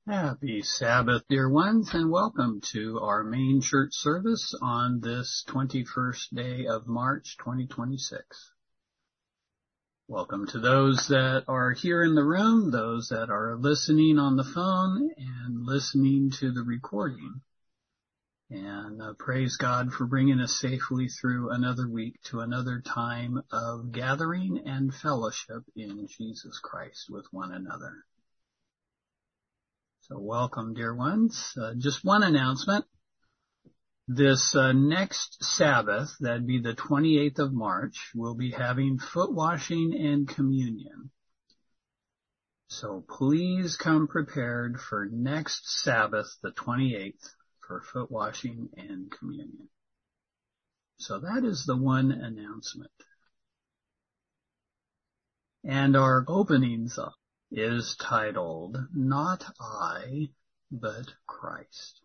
Happy Sabbath, dear ones, and welcome to our main church service on this 21st day of March 2026. Welcome to those that are here in the room, those that are listening on the phone and listening to the recording. And praise God for bringing us safely through another week to another time of gathering and fellowship in Jesus Christ with one another. So welcome, dear ones. Just one announcement. This next Sabbath, that'd be the 28th of March, we'll be having foot washing and communion. So please come prepared for next Sabbath, the 28th, for foot washing and communion. So that is the one announcement. And our opening song is titled, Not I, but Christ.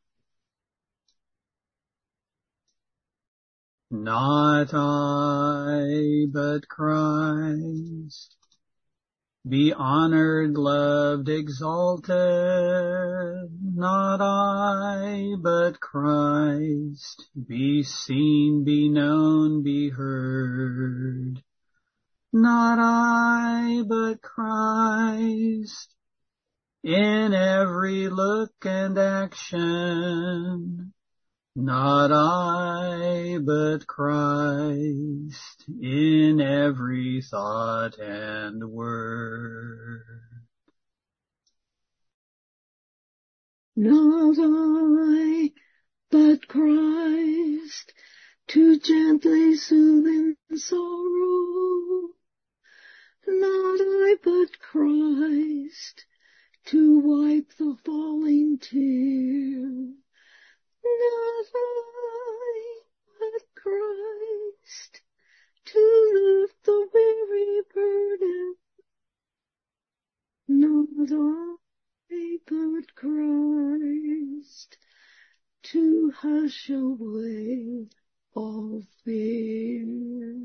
Not I, but Christ, be honored, loved, exalted. Not I, but Christ, be seen, be known, be heard. Not I, but Christ, in every look and action. Not I, but Christ, in every thought and word. Not I, but Christ, to gently soothe in sorrow. Not I, but Christ, to wipe the falling tear. Not I, but Christ, to lift the weary burden. Not I, but Christ, to hush away all fear.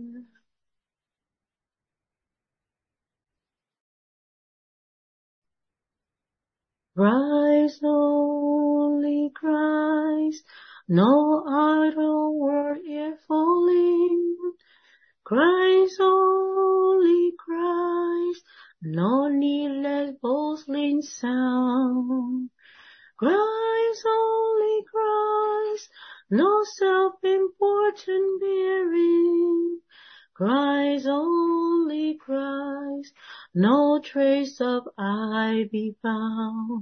Christ, only Christ, no idle word ear falling. Christ, only Christ, no needless boastful sound. Christ, only Christ, no self-important bearing. Christ, only Christ, no trace of I be found.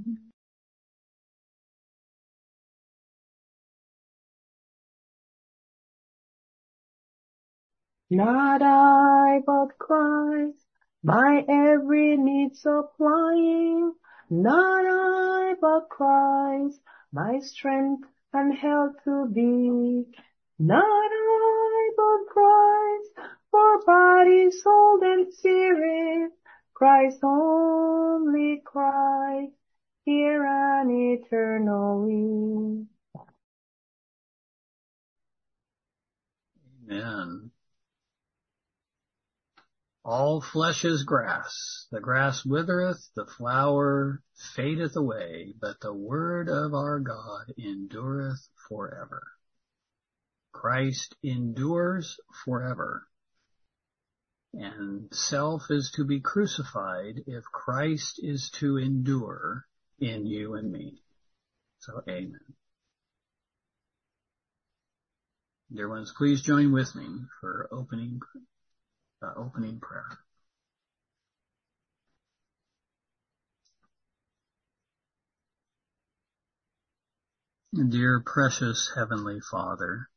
Not I, but Christ, my every need supplying. Not I, but Christ, my strength and health to be. Not I, but Christ, for body, soul, and spirit. Christ, only Christ, here and eternally. Amen. All flesh is grass. The grass withereth, the flower fadeth away, but the word of our God endureth forever. Christ endures forever. And self is to be crucified if Christ is to endure in you and me. So amen. Dear ones, please join with me for opening prayer. Dear precious Heavenly Father,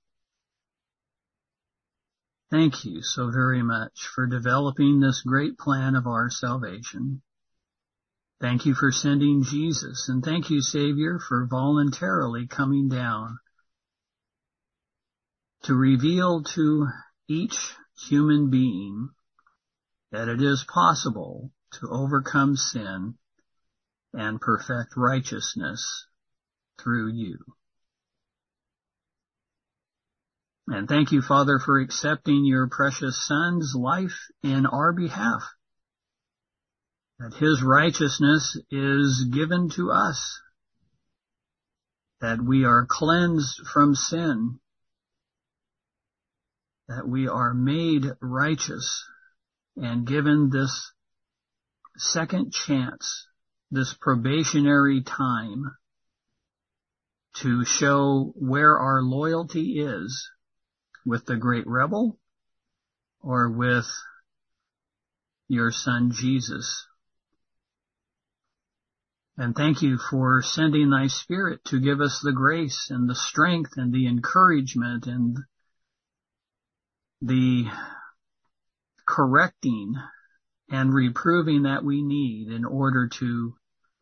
thank you so very much for developing this great plan of our salvation. Thank you for sending Jesus, and thank you, Savior, for voluntarily coming down to reveal to each human being that it is possible to overcome sin and perfect righteousness through you. And thank you, Father, for accepting your precious Son's life in our behalf, that his righteousness is given to us that we are cleansed from sin, that we are made righteous and given this second chance, this probationary time to show where our loyalty is with the great rebel or with your Son Jesus. And thank you for sending thy Spirit to give us the grace and the strength and the encouragement and the correcting and reproving that we need in order to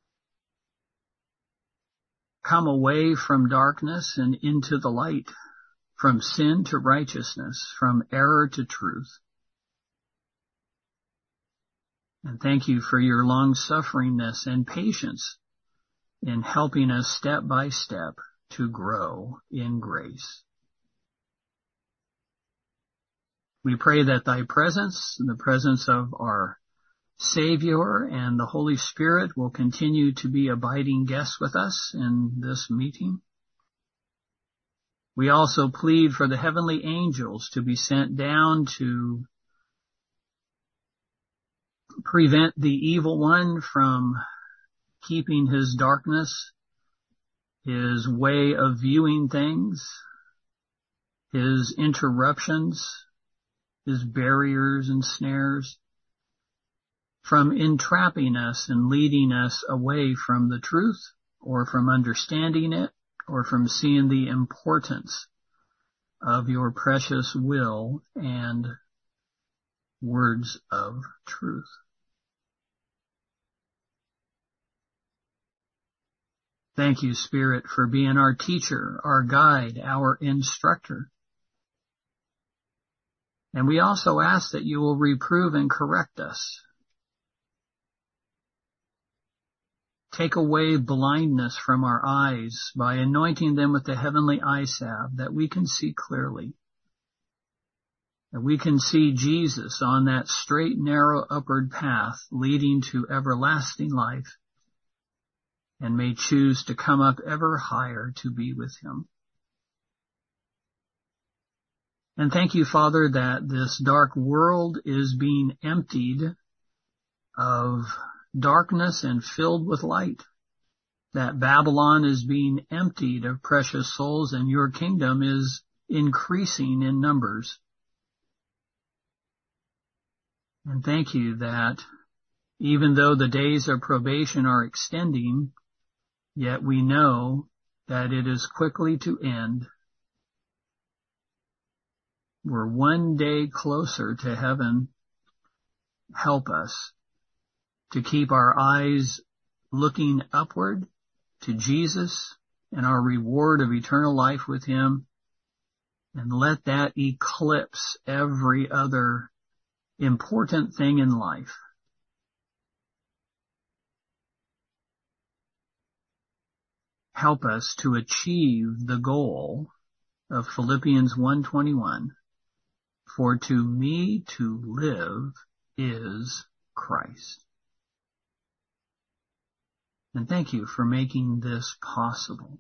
come away from darkness and into the light, from sin to righteousness, from error to truth. And thank you for your long-sufferingness and patience in helping us step by step to grow in grace. We pray that thy presence, the presence of our Savior and the Holy Spirit, will continue to be abiding guests with us in this meeting. We also plead for the heavenly angels to be sent down to prevent the evil one from keeping his darkness, his way of viewing things, his interruptions, his barriers and snares, from entrapping us and leading us away from the truth, or from understanding it, or from seeing the importance of your precious will and words of truth. Thank you, Spirit, for being our teacher, our guide, our instructor. And we also ask that you will reprove and correct us. Take away blindness from our eyes by anointing them with the heavenly eye salve, that we can see clearly, that we can see Jesus on that straight, narrow, upward path leading to everlasting life, and may choose to come up ever higher to be with him. And thank you, Father, that this dark world is being emptied of darkness and filled with light, that Babylon is being emptied of precious souls and your kingdom is increasing in numbers. And thank you that even though the days of probation are extending, yet we know that it is quickly to end. We're one day closer to heaven. Help us to keep our eyes looking upward to Jesus and our reward of eternal life with him, and let that eclipse every other important thing in life. Help us to achieve the goal of Philippians 1:21, for to me to live is Christ. And thank you for making this possible.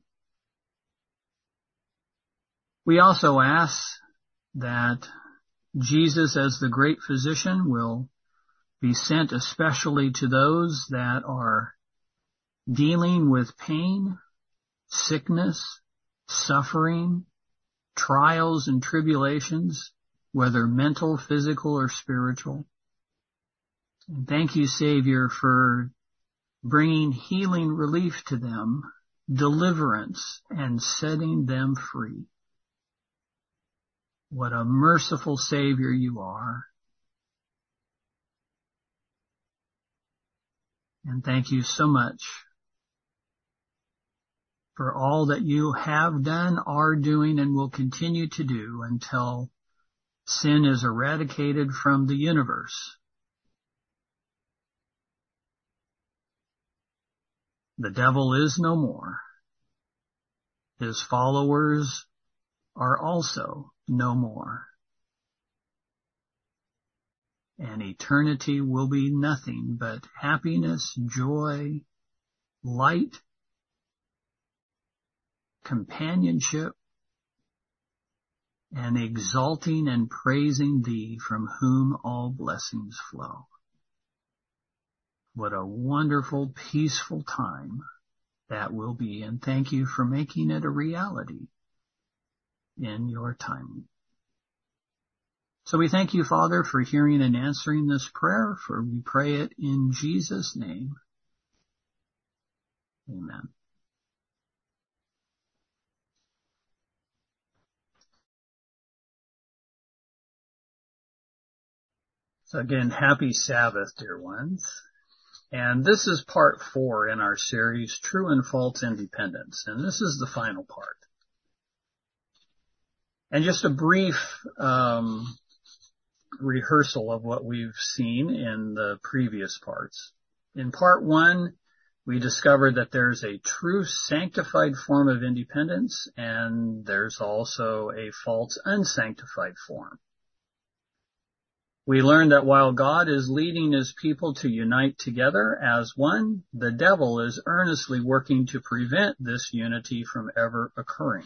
We also ask that Jesus, as the great physician, will be sent especially to those that are dealing with pain, sickness, suffering, trials and tribulations, whether mental, physical, or spiritual. And thank you, Savior, for bringing healing relief to them, deliverance, and setting them free. What a merciful Savior you are. And thank you so much for all that you have done, are doing, and will continue to do until sin is eradicated from the universe. The devil is no more. His followers are also no more. And eternity will be nothing but happiness, joy, light, companionship, and exalting and praising thee, from whom all blessings flow. What a wonderful, peaceful time that will be, and thank you for making it a reality in your timing. So we thank you, Father, for hearing and answering this prayer, for we pray it in Jesus' name. Amen. So again, happy Sabbath, dear ones. And this is part 4 in our series, True and False Independence. And this is the final part. And just a brief rehearsal of what we've seen in the previous parts. In part 1, we discovered that there's a true sanctified form of independence, and there's also a false unsanctified form. We learned that while God is leading his people to unite together as one, the devil is earnestly working to prevent this unity from ever occurring.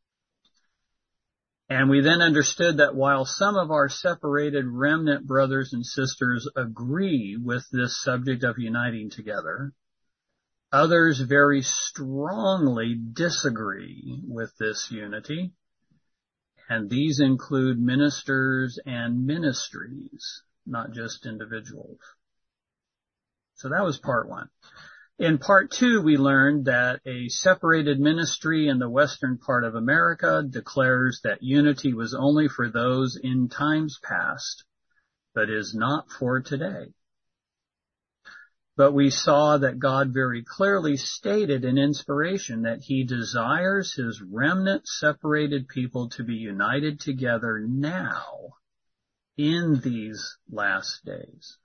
And we then understood that while some of our separated remnant brothers and sisters agree with this subject of uniting together, others very strongly disagree with this unity. And these include ministers and ministries, not just individuals. So that was part 1. In part 2, we learned that a separated ministry in the western part of America declares that unity was only for those in times past, but is not for today. But we saw that God very clearly stated in inspiration that he desires his remnant separated people to be united together now in these last days.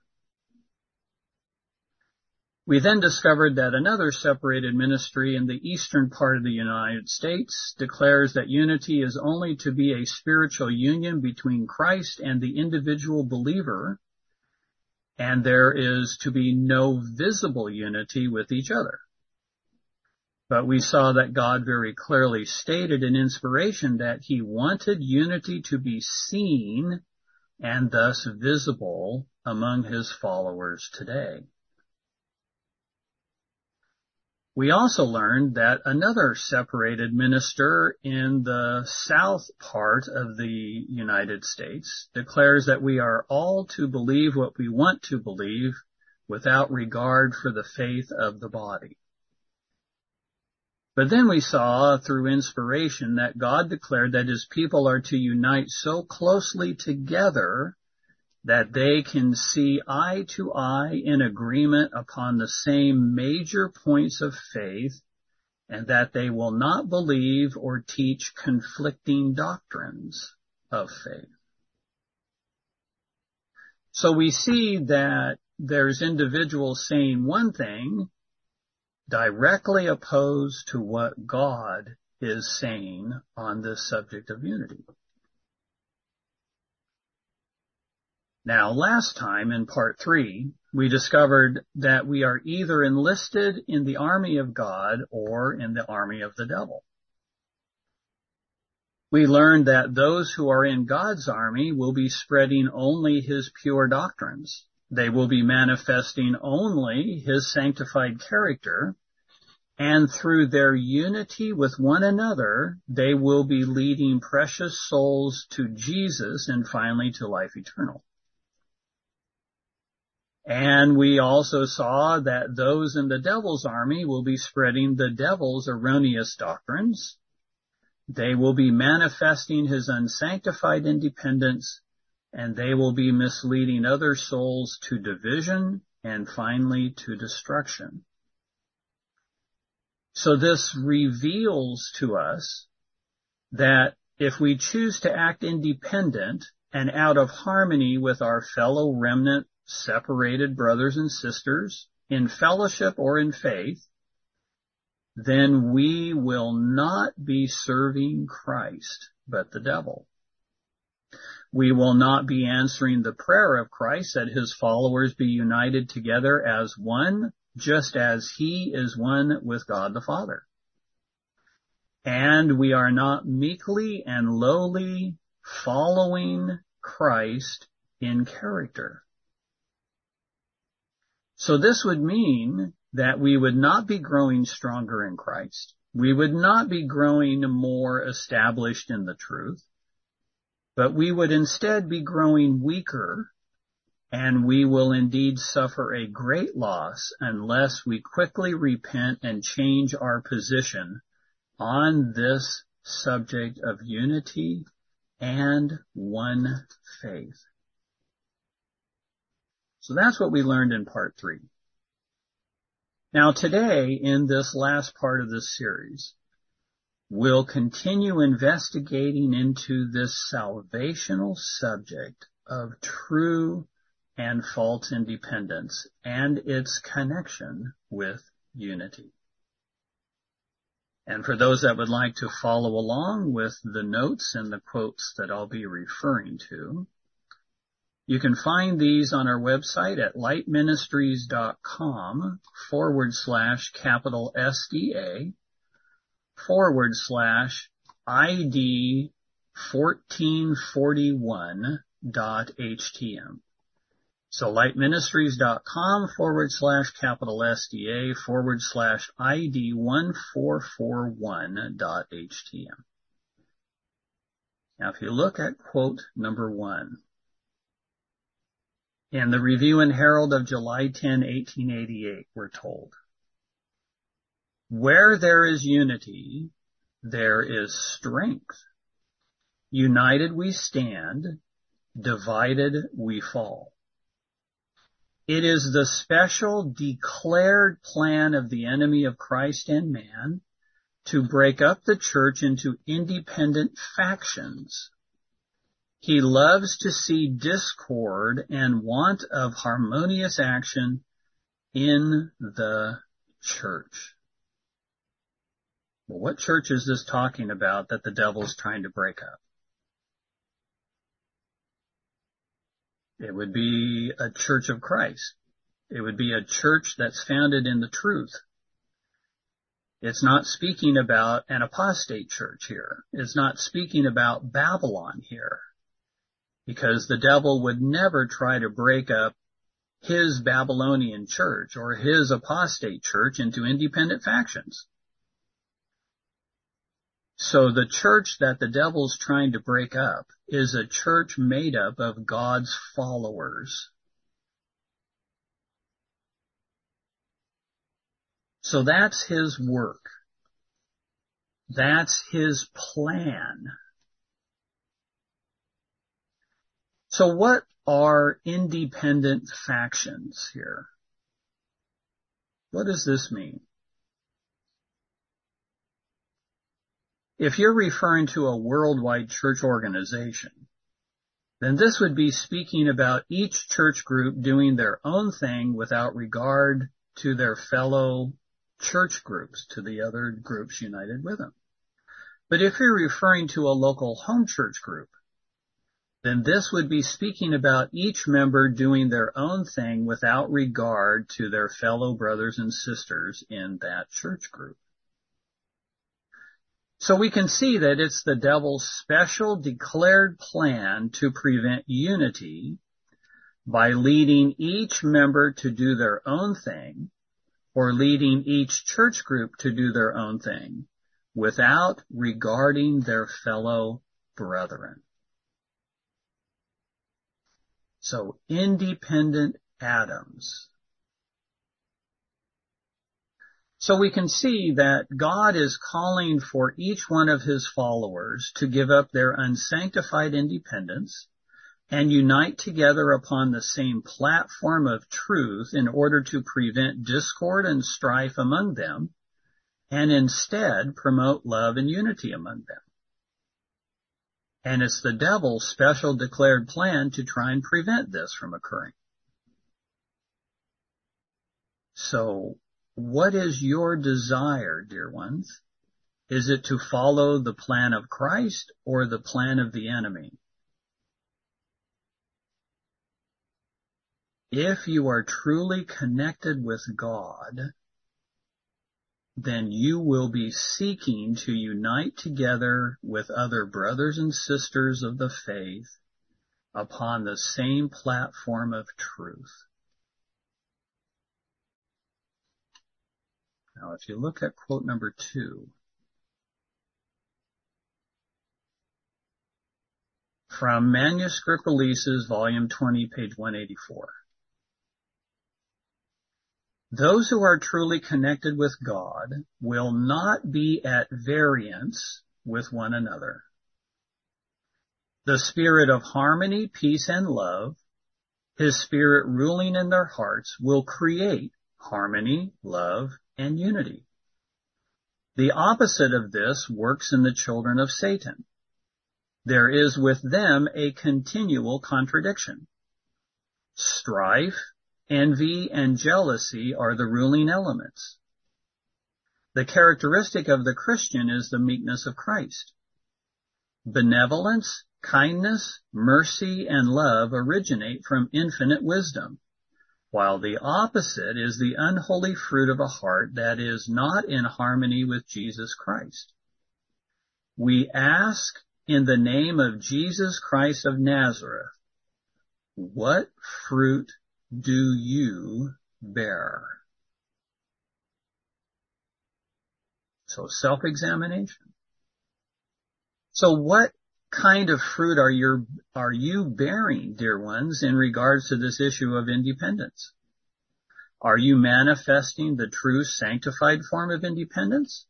We then discovered that another separated ministry in the eastern part of the United States declares that unity is only to be a spiritual union between Christ and the individual believer, and there is to be no visible unity with each other. But we saw that God very clearly stated in inspiration that he wanted unity to be seen and thus visible among his followers today. We also learned that another separated minister in the south part of the United States declares that we are all to believe what we want to believe without regard for the faith of the body. But then we saw through inspiration that God declared that his people are to unite so closely together that they can see eye to eye in agreement upon the same major points of faith, and that they will not believe or teach conflicting doctrines of faith. So we see that there's individuals saying one thing directly opposed to what God is saying on this subject of unity. Now, last time in part 3, we discovered that we are either enlisted in the army of God or in the army of the devil. We learned that those who are in God's army will be spreading only his pure doctrines. They will be manifesting only his sanctified character, and through their unity with one another, they will be leading precious souls to Jesus and finally to life eternal. And we also saw that those in the devil's army will be spreading the devil's erroneous doctrines. They will be manifesting his unsanctified independence, and they will be misleading other souls to division and finally to destruction. So this reveals to us that if we choose to act independent and out of harmony with our fellow remnant separated brothers and sisters in fellowship or in faith, then we will not be serving Christ, but the devil. We will not be answering the prayer of Christ that his followers be united together as one, just as he is one with God the Father. and we are not meekly and lowly following Christ in character. So this would mean that we would not be growing stronger in Christ. We would not be growing more established in the truth, but we would instead be growing weaker, and we will indeed suffer a great loss unless we quickly repent and change our position on this subject of unity and one faith. So that's what we learned in part 3. Now today, in this last part of this series, we'll continue investigating into this salvational subject of true and false independence and its connection with unity. And for those that would like to follow along with the notes and the quotes that I'll be referring to, you can find these on our website at lightministries.com/SDA/ID 1441.htm. So lightministries.com/SDA/ID 1441.htm. Now if you look at quote number 1, in the Review and Herald of July 10, 1888, we're told, "Where there is unity, there is strength. United we stand, divided we fall. It is the special declared plan of the enemy of Christ and man to break up the church into independent factions. He loves to see discord and want of harmonious action in the church." Well, what church is this talking about that the devil's trying to break up? It would be a church of Christ. It would be a church that's founded in the truth. It's not speaking about an apostate church here. It's not speaking about Babylon here, because the devil would never try to break up his Babylonian church or his apostate church into independent factions. So the church that the devil's trying to break up is a church made up of God's followers. So that's his work. That's his plan. So what are independent factions here? What does this mean? If you're referring to a worldwide church organization, then this would be speaking about each church group doing their own thing without regard to their fellow church groups, to the other groups united with them. But if you're referring to a local home church group, then this would be speaking about each member doing their own thing without regard to their fellow brothers and sisters in that church group. So we can see that it's the devil's special declared plan to prevent unity by leading each member to do their own thing, or leading each church group to do their own thing without regarding their fellow brethren. So independent atoms. So we can see that God is calling for each one of his followers to give up their unsanctified independence and unite together upon the same platform of truth in order to prevent discord and strife among them, and instead promote love and unity among them. And it's the devil's special declared plan to try and prevent this from occurring. So, what is your desire, dear ones? Is it to follow the plan of Christ or the plan of the enemy? If you are truly connected with God, then you will be seeking to unite together with other brothers and sisters of the faith upon the same platform of truth. Now, if you look at quote number 2, from Manuscript Releases, Volume 20, page 184. Those who are truly connected with God will not be at variance with one another. The spirit of harmony, peace, and love, His Spirit ruling in their hearts, will create harmony, love, and unity. The opposite of this works in the children of Satan. There is with them a continual contradiction. Strife, envy, and jealousy are the ruling elements. The characteristic of the Christian is the meekness of Christ. Benevolence, kindness, mercy, and love originate from infinite wisdom, while the opposite is the unholy fruit of a heart that is not in harmony with Jesus Christ. We ask in the name of Jesus Christ of Nazareth, what fruit do you bear? So self-examination. So what kind of fruit are you bearing, dear ones, in regards to this issue of independence? Are you manifesting the true sanctified form of independence?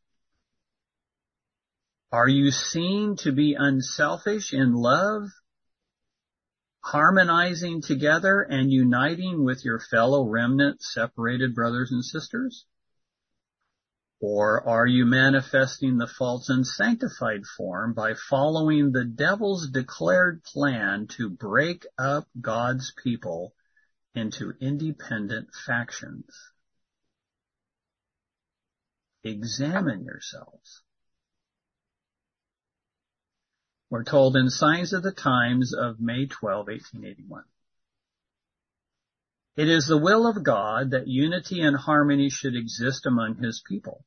Are you seen to be unselfish in love, harmonizing together and uniting with your fellow remnant separated brothers and sisters? Or are you manifesting the false unsanctified form by following the devil's declared plan to break up God's people into independent factions? Examine yourselves. We're told in Signs of the Times of May 12, 1881. It is the will of God that unity and harmony should exist among His people.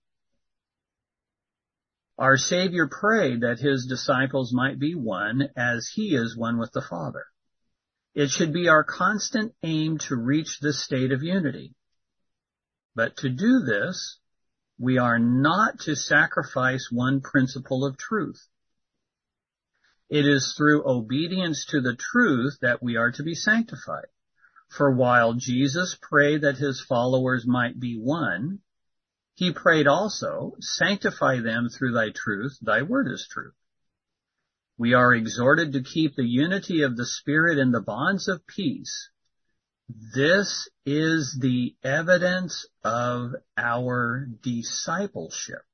Our Savior prayed that His disciples might be one as He is one with the Father. It should be our constant aim to reach this state of unity. But to do this, we are not to sacrifice one principle of truth. It is through obedience to the truth that we are to be sanctified. For while Jesus prayed that His followers might be one, He prayed also, sanctify them through Thy truth, Thy word is truth. We are exhorted to keep the unity of the Spirit in the bonds of peace. This is the evidence of our discipleship.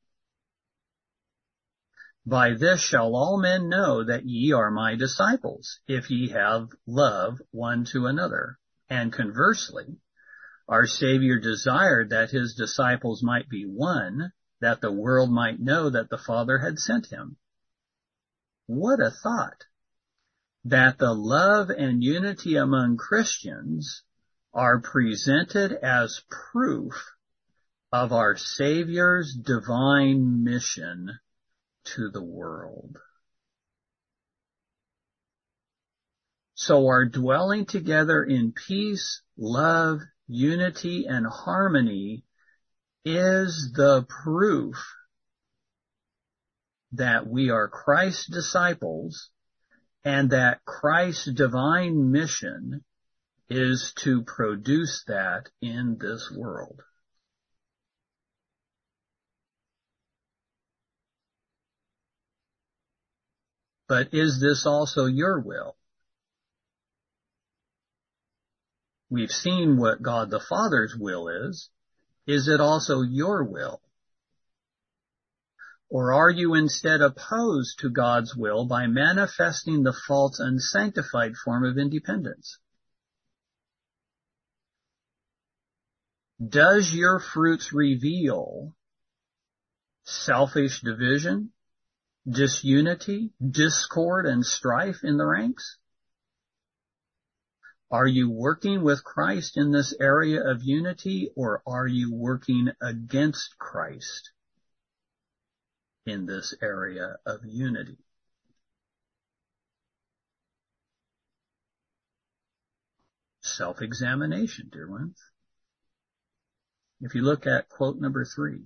By this shall all men know that ye are my disciples, if ye have love one to another. And conversely, our Savior desired that His disciples might be one, that the world might know that the Father had sent Him. What a thought! That the love and unity among Christians are presented as proof of our Savior's divine mission to the world. So our dwelling together in peace, love, unity, and harmony is the proof that we are Christ's disciples and that Christ's divine mission is to produce that in this world. But is this also your will? We've seen what God the Father's will is. Is it also your will? Or are you instead opposed to God's will by manifesting the false unsanctified form of independence? Does your fruits reveal selfish division, disunity, discord, and strife in the ranks? Are you working with Christ in this area of unity, or are you working against Christ in this area of unity? Self-examination, dear ones. If you look at quote number 3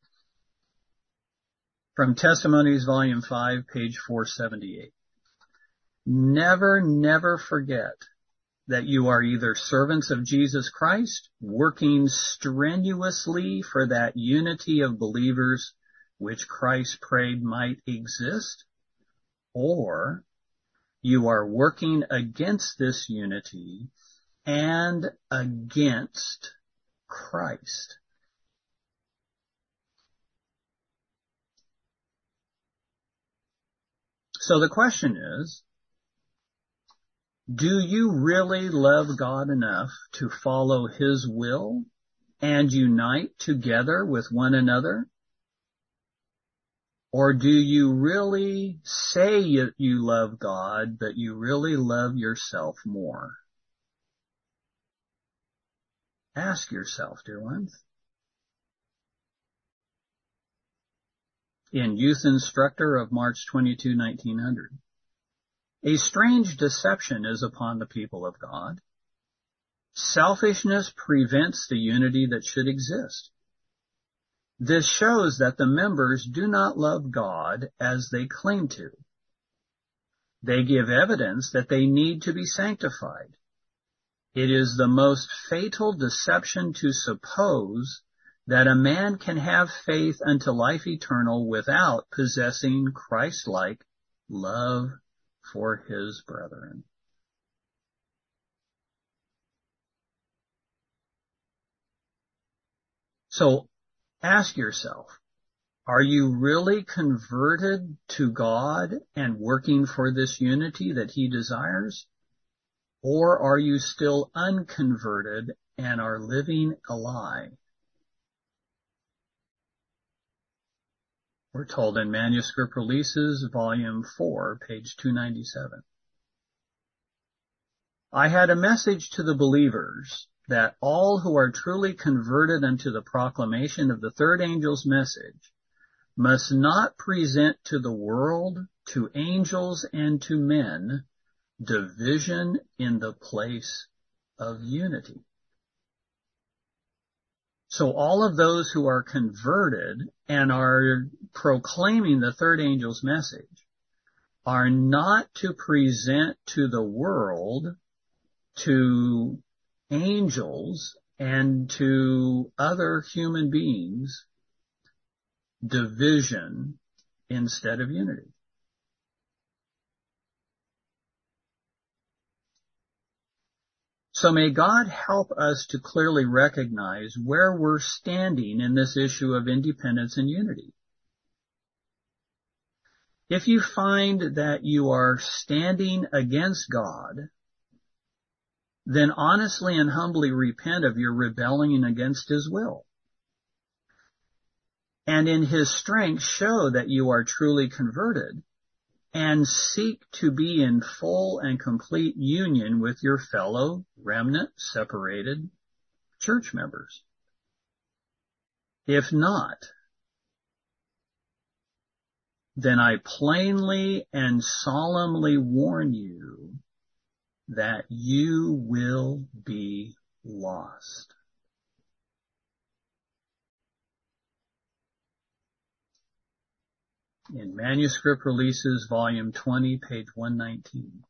from Testimonies, Volume 5, page 478. Never, never forget that you are either servants of Jesus Christ, working strenuously for that unity of believers which Christ prayed might exist, or you are working against this unity and against Christ. So the question is, do you really love God enough to follow His will and unite together with one another? Or do you really say you love God, but you really love yourself more? Ask yourself, dear ones. In Youth Instructor of March 22, 1900. A strange deception is upon the people of God. Selfishness prevents the unity that should exist. This shows that the members do not love God as they claim to. They give evidence that they need to be sanctified. It is the most fatal deception to suppose that a man can have faith unto life eternal without possessing Christ-like love for his brethren. So ask yourself, are you really converted to God and working for this unity that He desires? Or are you still unconverted and are living a lie? We're told in Manuscript Releases, Volume 4, page 297. I had a message to the believers that all who are truly converted unto the proclamation of the third angel's message must not present to the world, to angels, and to men division in the place of unity. So all of those who are converted and are proclaiming the third angel's message are not to present to the world, to angels, and to other human beings division instead of unity. So may God help us to clearly recognize where we're standing in this issue of independence and unity. If you find that you are standing against God, then honestly and humbly repent of your rebelling against His will. And in His strength show that you are truly converted and seek to be in full and complete union with your fellow remnant separated church members. If not, then I plainly and solemnly warn you that you will be lost. In Manuscript Releases, Volume 20, page 119.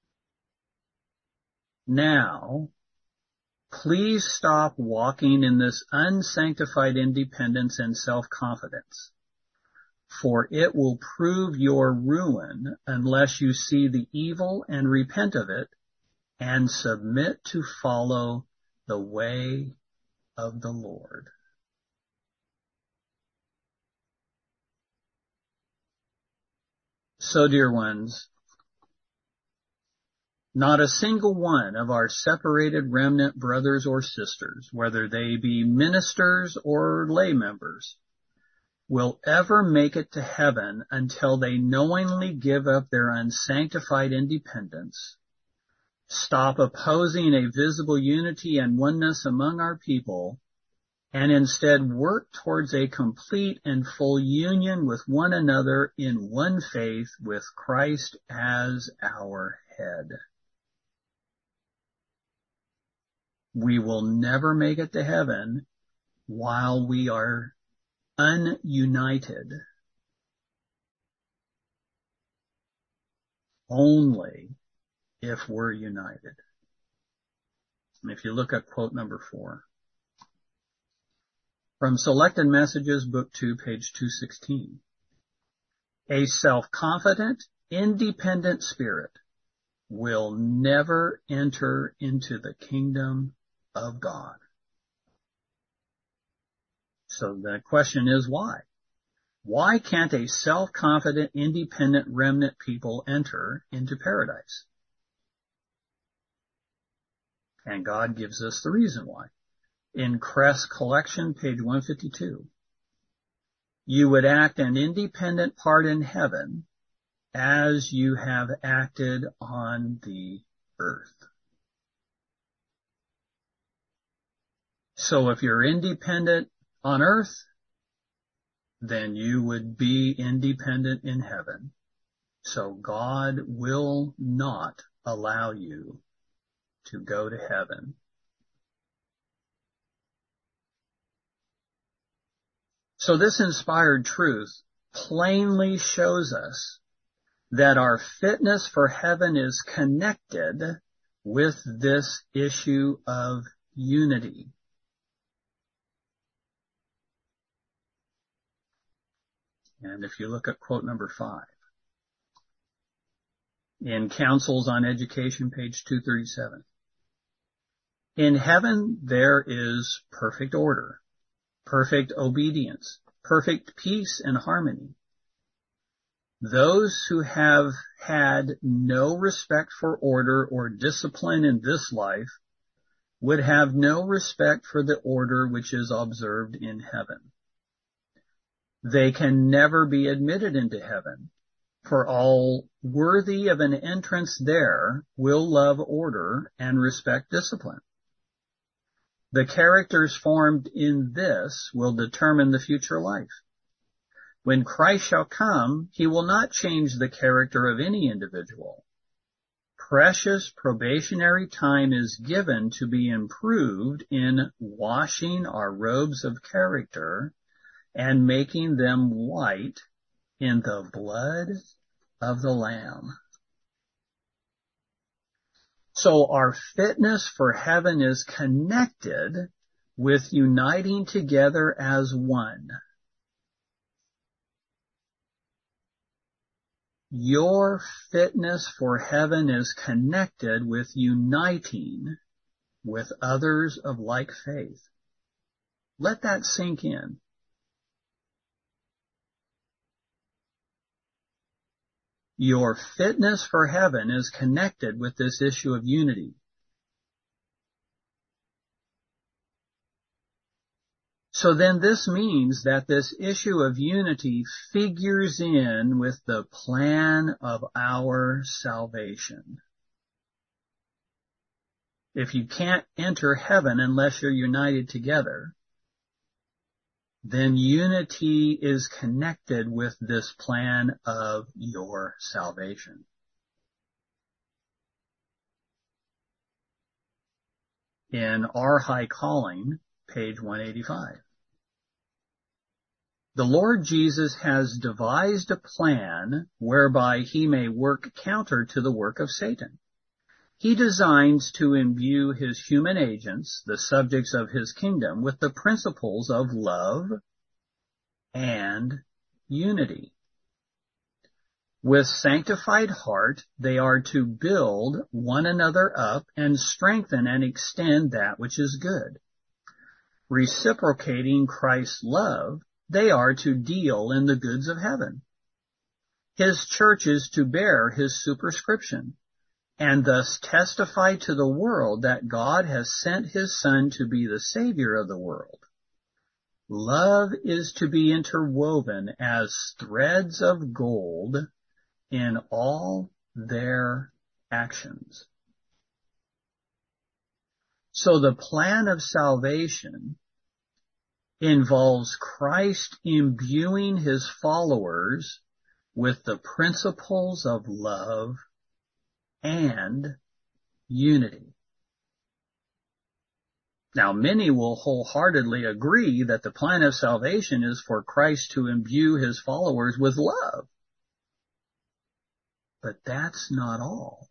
Now, please stop walking in this unsanctified independence and self-confidence, for it will prove your ruin unless you see the evil and repent of it and submit to follow the way of the Lord. So, dear ones, not a single one of our separated remnant brothers or sisters, whether they be ministers or lay members, will ever make it to heaven until they knowingly give up their unsanctified independence, stop opposing a visible unity and oneness among our people, and instead work towards a complete and full union with one another in one faith with Christ as our head. We will never make it to heaven while we are ununited. Only if we're united. And if you look at quote number 4. From Selected Messages, Book 2, page 216. A self-confident, independent spirit will never enter into the kingdom of God. So the question is why? Why can't a self-confident, independent remnant people enter into paradise? And God gives us the reason why. In Kress Collection, page 152, you would act an independent part in heaven as you have acted on the earth. So if you're independent on earth, then you would be independent in heaven. So God will not allow you to go to heaven. So this inspired truth plainly shows us that our fitness for heaven is connected with this issue of unity. And if you look at quote number 5, in Counsels on Education, page 237, in heaven there is perfect order, perfect obedience, perfect peace and harmony. Those who have had no respect for order or discipline in this life would have no respect for the order which is observed in heaven. They can never be admitted into heaven, for all worthy of an entrance there will love order and respect discipline. The characters formed in this will determine the future life. When Christ shall come, he will not change the character of any individual. Precious probationary time is given to be improved in washing our robes of character and making them white in the blood of the Lamb. So our fitness for heaven is connected with uniting together as one. Your fitness for heaven is connected with uniting with others of like faith. Let that sink in. Your fitness for heaven is connected with this issue of unity. So then this means that this issue of unity figures in with the plan of our salvation. If you can't enter heaven unless you're united together, then unity is connected with this plan of your salvation. In Our High Calling, page 185. The Lord Jesus has devised a plan whereby he may work counter to the work of Satan. He designs to imbue his human agents, the subjects of his kingdom, with the principles of love and unity. With sanctified heart, they are to build one another up and strengthen and extend that which is good. Reciprocating Christ's love, they are to deal in the goods of heaven. His church is to bear his superscription, and thus testify to the world that God has sent his Son to be the Savior of the world. Love is to be interwoven as threads of gold in all their actions. So the plan of salvation involves Christ imbuing his followers with the principles of love and unity. Now, many will wholeheartedly agree that the plan of salvation is for Christ to imbue his followers with love. But that's not all.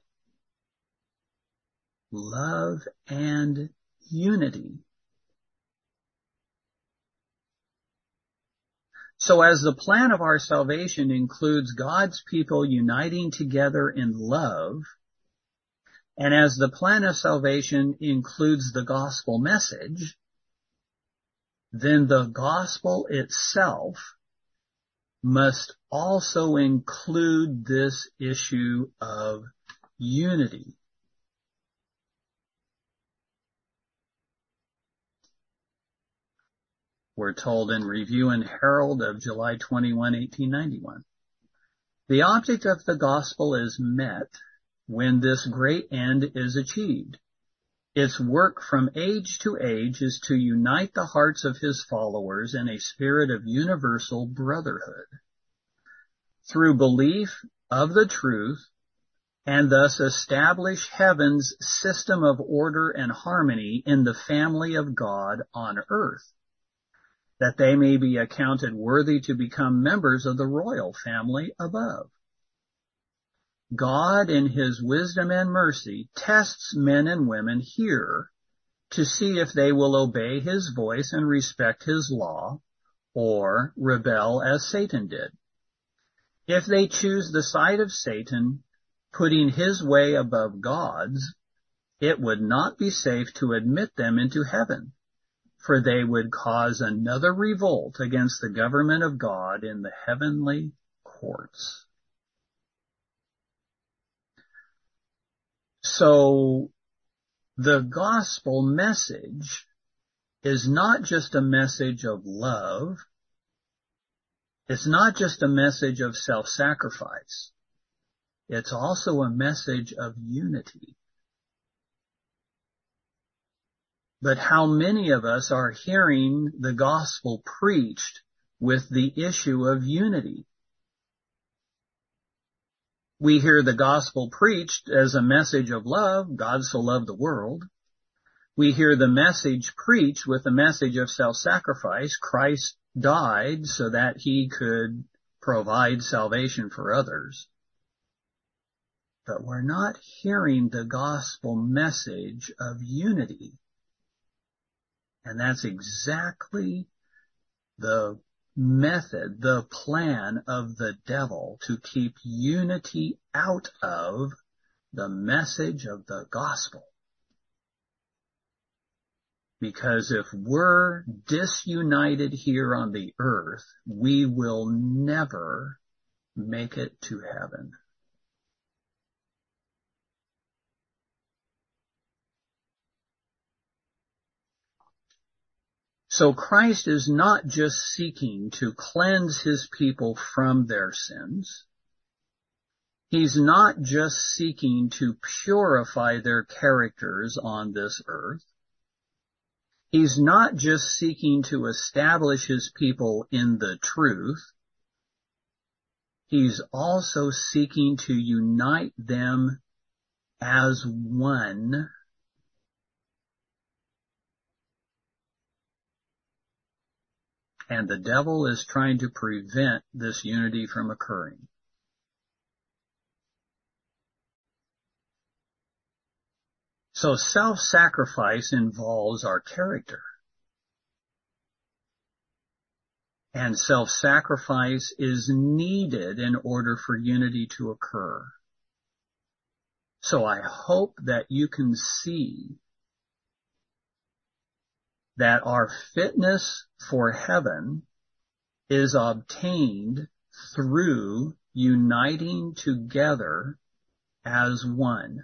Love and unity. So as the plan of our salvation includes God's people uniting together in love, and as the plan of salvation includes the gospel message, then the gospel itself must also include this issue of unity. We're told in Review and Herald of July 21, 1891, the object of the gospel is met when this great end is achieved. Its work from age to age is to unite the hearts of his followers in a spirit of universal brotherhood. Through belief of the truth, and thus establish heaven's system of order and harmony in the family of God on earth, that they may be accounted worthy to become members of the royal family above. God, in his wisdom and mercy, tests men and women here to see if they will obey his voice and respect his law, or rebel as Satan did. If they choose the side of Satan, putting his way above God's, it would not be safe to admit them into heaven, for they would cause another revolt against the government of God in the heavenly courts. So the gospel message is not just a message of love. It's not just a message of self-sacrifice. It's also a message of unity. But how many of us are hearing the gospel preached with the issue of unity? We hear the gospel preached as a message of love. God so loved the world. We hear the message preached with the message of self-sacrifice. Christ died so that he could provide salvation for others. But we're not hearing the gospel message of unity. And that's exactly the method, the plan of the devil to keep unity out of the message of the gospel. Because if we're disunited here on the earth, we will never make it to heaven. So Christ is not just seeking to cleanse his people from their sins. He's not just seeking to purify their characters on this earth. He's not just seeking to establish his people in the truth. He's also seeking to unite them as one. And the devil is trying to prevent this unity from occurring. So self-sacrifice involves our character. And self-sacrifice is needed in order for unity to occur. So I hope that you can see that our fitness for heaven is obtained through uniting together as one.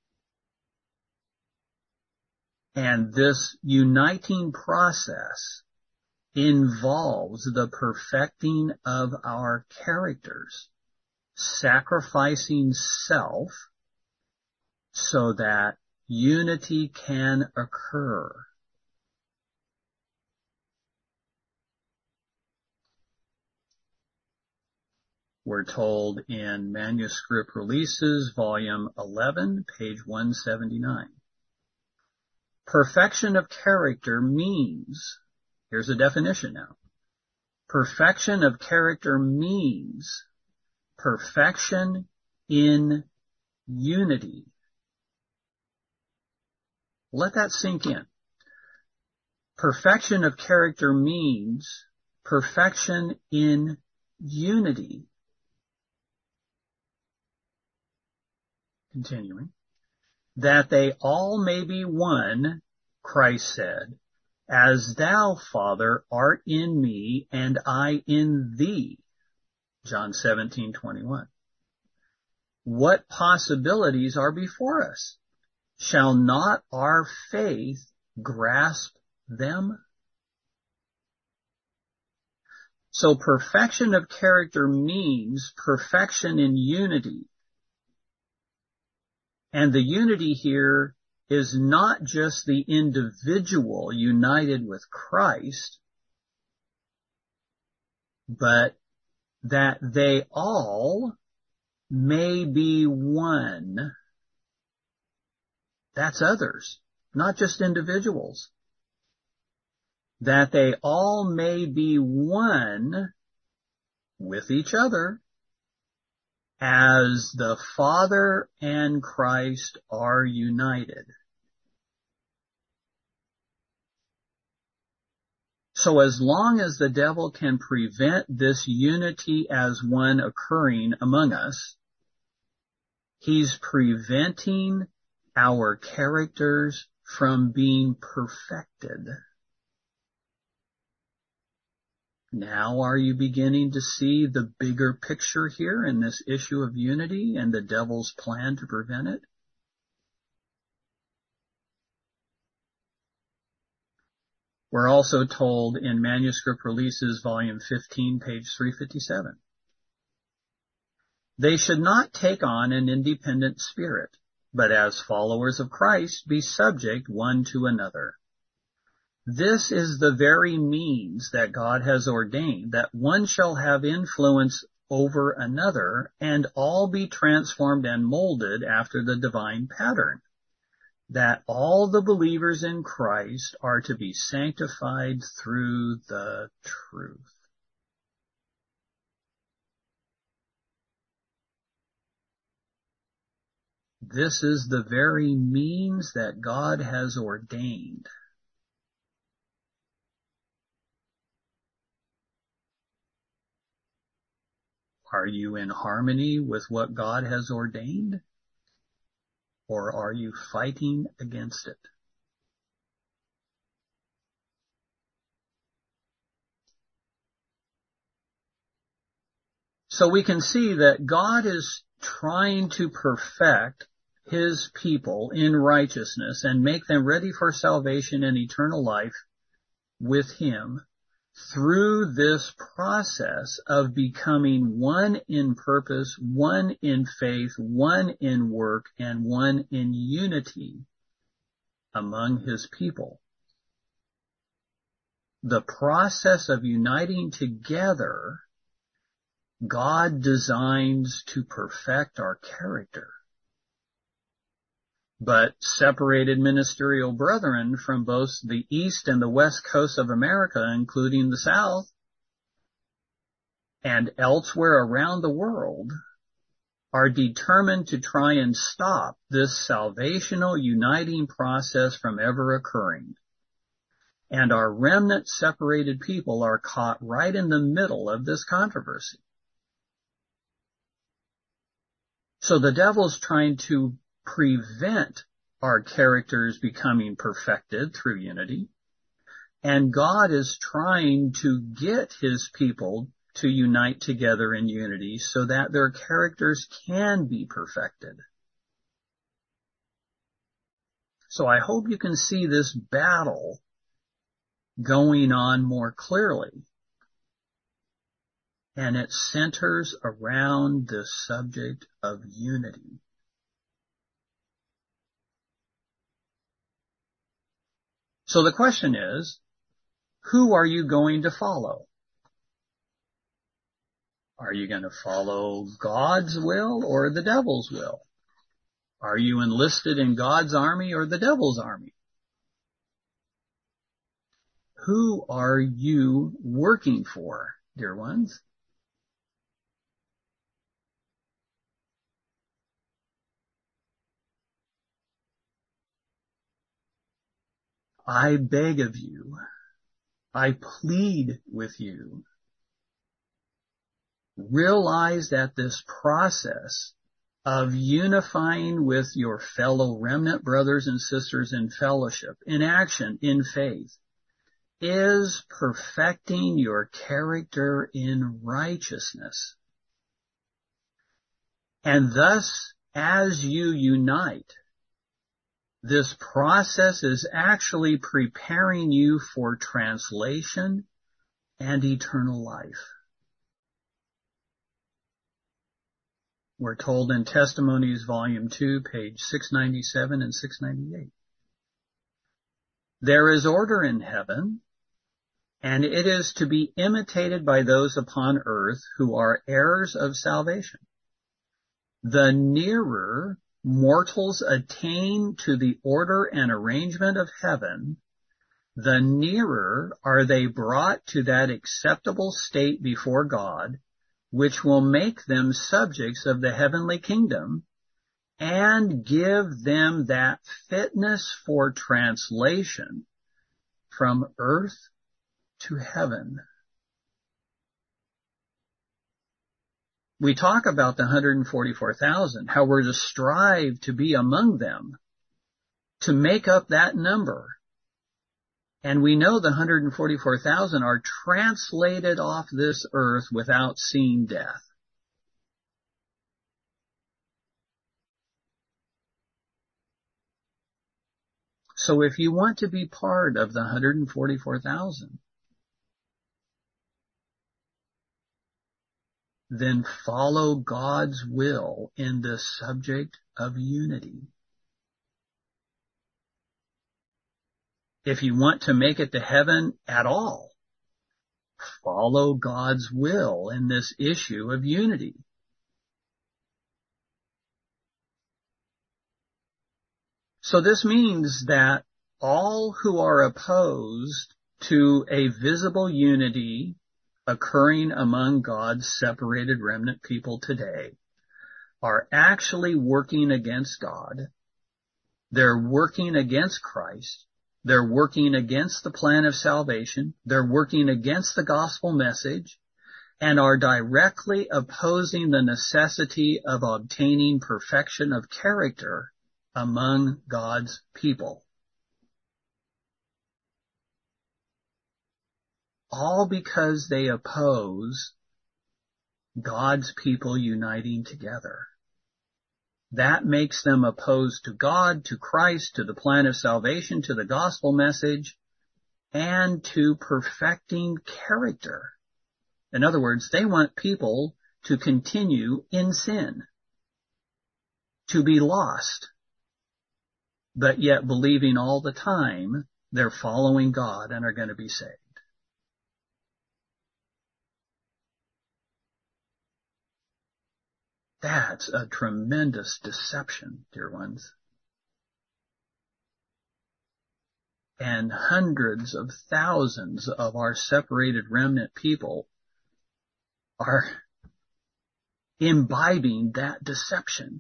And this uniting process involves the perfecting of our characters, sacrificing self so that unity can occur. We're told in Manuscript Releases, Volume 11, page 179. Perfection of character means, here's a definition now. Perfection of character means perfection in unity. Let that sink in. Perfection of character means perfection in unity. Continuing. That they all may be one, Christ said, as thou, Father, art in me and I in thee. John 17:21. What possibilities are before us? Shall not our faith grasp them? So perfection of character means perfection in unity. And the unity here is not just the individual united with Christ, but that they all may be one. That's others, not just individuals. That they all may be one with each other, as the Father and Christ are united. So as long as the devil can prevent this unity as one occurring among us, he's preventing our characters from being perfected. Now are you beginning to see the bigger picture here in this issue of unity and the devil's plan to prevent it? We're also told in Manuscript Releases, Volume 15, page 357. They should not take on an independent spirit, but as followers of Christ be subject one to another. This is the very means that God has ordained, that one shall have influence over another, and all be transformed and molded after the divine pattern, that all the believers in Christ are to be sanctified through the truth. This is the very means that God has ordained. Are you in harmony with what God has ordained? Or are you fighting against it? So we can see that God is trying to perfect His people in righteousness and make them ready for salvation and eternal life with Him through this process of becoming one in purpose, one in faith, one in work, and one in unity among His people. The process of uniting together, God designs to perfect our character. But separated ministerial brethren from both the east and the west coast of America, including the south, and elsewhere around the world, are determined to try and stop this salvational uniting process from ever occurring. And our remnant separated people are caught right in the middle of this controversy. So the devil's trying to prevent our characters becoming perfected through unity, and God is trying to get His people to unite together in unity so that their characters can be perfected. So I hope you can see this battle going on more clearly. And it centers around the subject of unity. So the question is, who are you going to follow? Are you going to follow God's will or the devil's will? Are you enlisted in God's army or the devil's army? Who are you working for, dear ones? I beg of you, I plead with you, realize that this process of unifying with your fellow remnant brothers and sisters in fellowship, in action, in faith, is perfecting your character in righteousness. And thus, as you unite, this process is actually preparing you for translation and eternal life. We're told in Testimonies, Volume 2, page 697 and 698. There is order in heaven, and it is to be imitated by those upon earth who are heirs of salvation. The nearer mortals attain to the order and arrangement of heaven, the nearer are they brought to that acceptable state before God, which will make them subjects of the heavenly kingdom and give them that fitness for translation from earth to heaven. We talk about the 144,000, how we're to strive to be among them, to make up that number. And we know the 144,000 are translated off this earth without seeing death. So if you want to be part of the 144,000, then follow God's will in the subject of unity. If you want to make it to heaven at all, follow God's will in this issue of unity. So this means that all who are opposed to a visible unity occurring among God's separated remnant people today are actually working against God. They're working against Christ. They're working against the plan of salvation. They're working against the gospel message and are directly opposing the necessity of obtaining perfection of character among God's people. All because they oppose God's people uniting together. That makes them opposed to God, to Christ, to the plan of salvation, to the gospel message, and to perfecting character. In other words, they want people to continue in sin, to be lost, but yet believing all the time they're following God and are going to be saved. That's a tremendous deception, dear ones. And hundreds of thousands of our separated remnant people are imbibing that deception.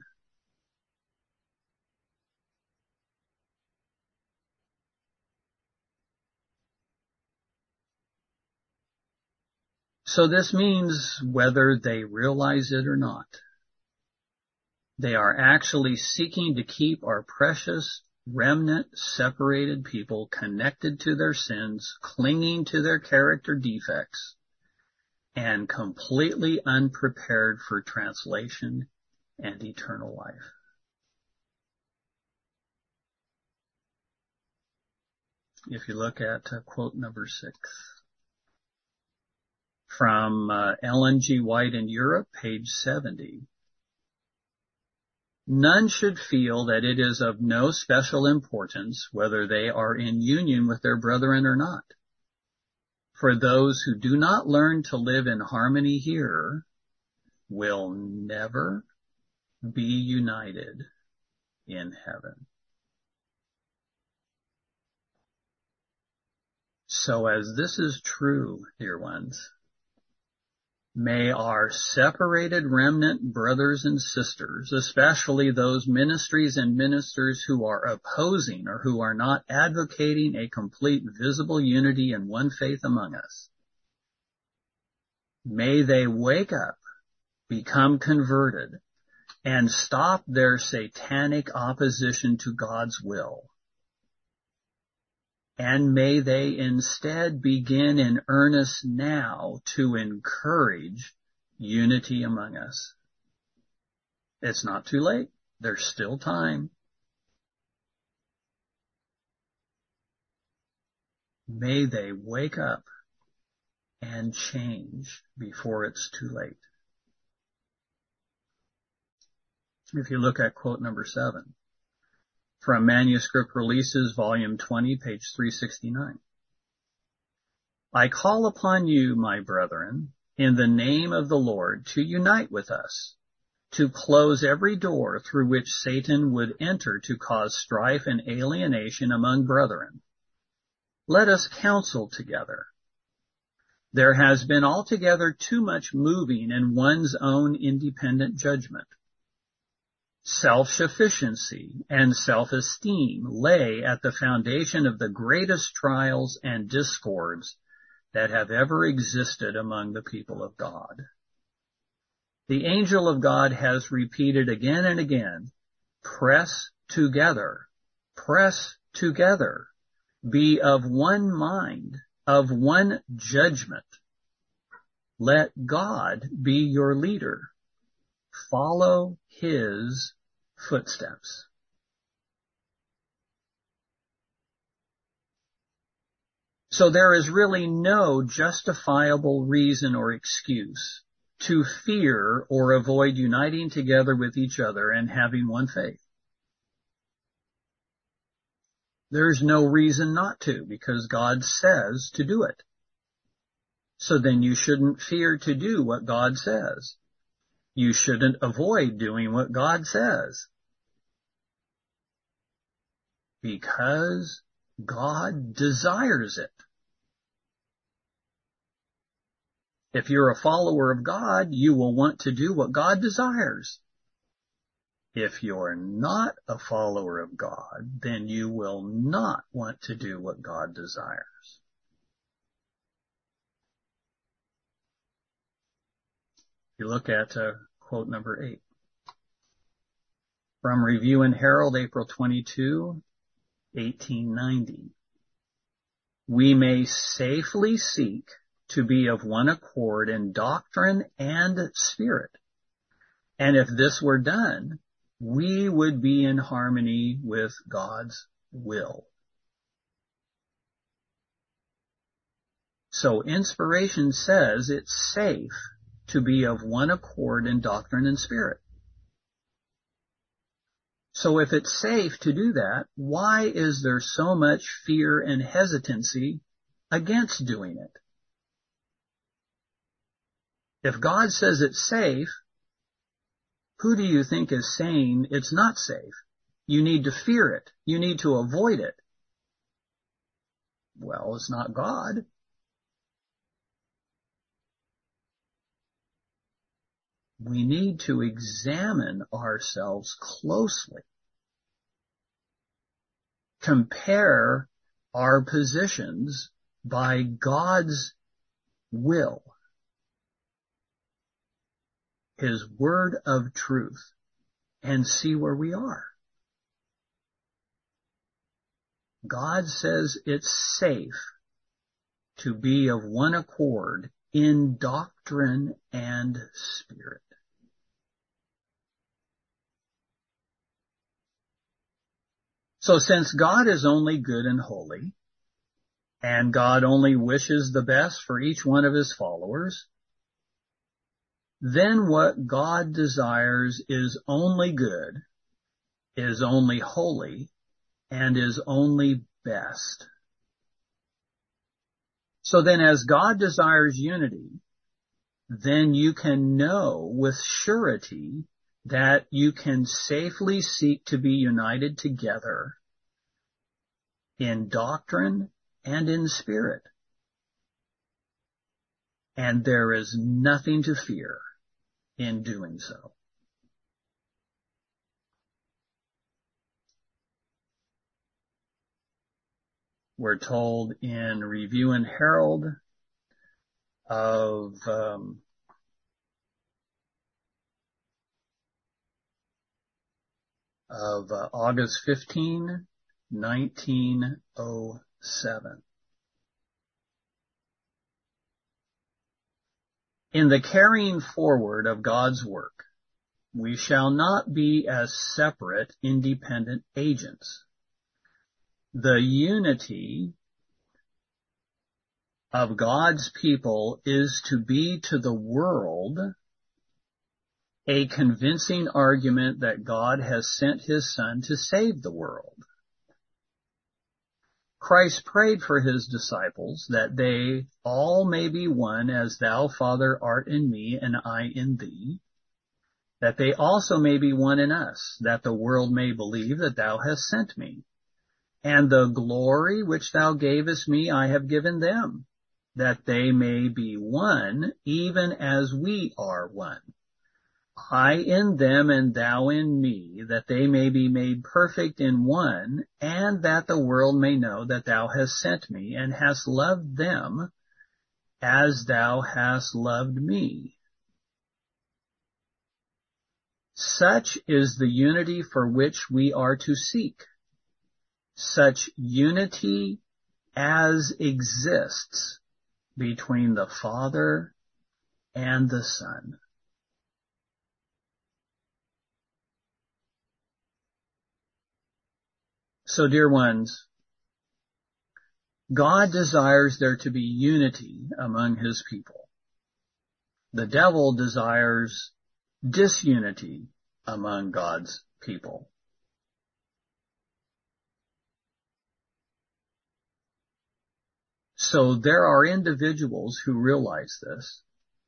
So this means whether they realize it or not, they are actually seeking to keep our precious remnant separated people connected to their sins, clinging to their character defects, and completely unprepared for translation and eternal life. If you look at quote number 6 from Ellen G. White in Europe, page 70. None should feel that it is of no special importance whether they are in union with their brethren or not. For those who do not learn to live in harmony here will never be united in heaven. So as this is true, dear ones, may our separated remnant brothers and sisters, especially those ministries and ministers who are opposing or who are not advocating a complete visible unity in one faith among us, may they wake up, become converted, and stop their satanic opposition to God's will. And may they instead begin in earnest now to encourage unity among us. It's not too late. There's still time. May they wake up and change before it's too late. If you look at quote number 7, from Manuscript Releases, Volume 20, page 369. I call upon you, my brethren, in the name of the Lord, to unite with us, to close every door through which Satan would enter to cause strife and alienation among brethren. Let us counsel together. There has been altogether too much moving in one's own independent judgment. Self-sufficiency and self-esteem lay at the foundation of the greatest trials and discords that have ever existed among the people of God. The angel of God has repeated again and again, press together, be of one mind, of one judgment. Let God be your leader. Follow his footsteps. So there is really no justifiable reason or excuse to fear or avoid uniting together with each other and having one faith. There's no reason not to, because God says to do it. So then you shouldn't fear to do what God says. You shouldn't avoid doing what God says. Because God desires it. If you're a follower of God, you will want to do what God desires. If you're not a follower of God, then you will not want to do what God desires. You look at quote number 8. From Review and Herald, April 22, 1890. We may safely seek to be of one accord in doctrine and spirit. And if this were done, we would be in harmony with God's will. So inspiration says it's safe to be of one accord in doctrine and spirit. So if it's safe to do that, why is there so much fear and hesitancy against doing it? If God says it's safe, who do you think is saying it's not safe? You need to fear it. You need to avoid it. Well, it's not God. We need to examine ourselves closely. Compare our positions by God's will, His word of truth, and see where we are. God says it's safe to be of one accord in doctrine and spirit. So since God is only good and holy, and God only wishes the best for each one of His followers, then what God desires is only good is only holy and is only best. So then as God desires unity, then you can know with surety that you can safely seek to be united together in doctrine and in spirit. And there is nothing to fear in doing so. We're told in Review and Herald of August 15, 1907. In the carrying forward of God's work, we shall not be as separate, independent agents. The unity of God's people is to be to the world a convincing argument that God has sent his Son to save the world. Christ prayed for his disciples that they all may be one as thou, Father, art in me and I in thee, that they also may be one in us, that the world may believe that thou hast sent me. And the glory which thou gavest me I have given them, that they may be one, even as we are one. I in them and thou in me, that they may be made perfect in one, and that the world may know that thou hast sent me, and hast loved them as thou hast loved me. Such is the unity for which we are to seek. Such unity as exists between the Father and the Son. So, dear ones, God desires there to be unity among his people. The devil desires disunity among God's people. So there are individuals who realize this,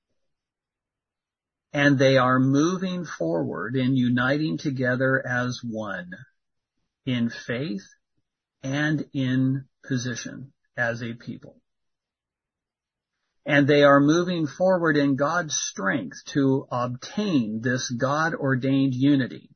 and they are moving forward in uniting together as one in faith and in position as a people. And they are moving forward in God's strength to obtain this God-ordained unity.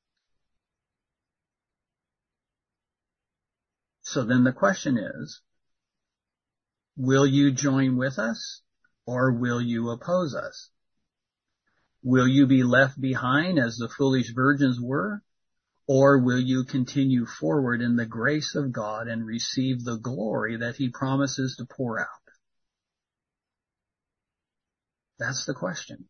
So then the question is, will you join with us or will you oppose us? Will you be left behind as the foolish virgins were? Or will you continue forward in the grace of God and receive the glory that he promises to pour out? That's the question.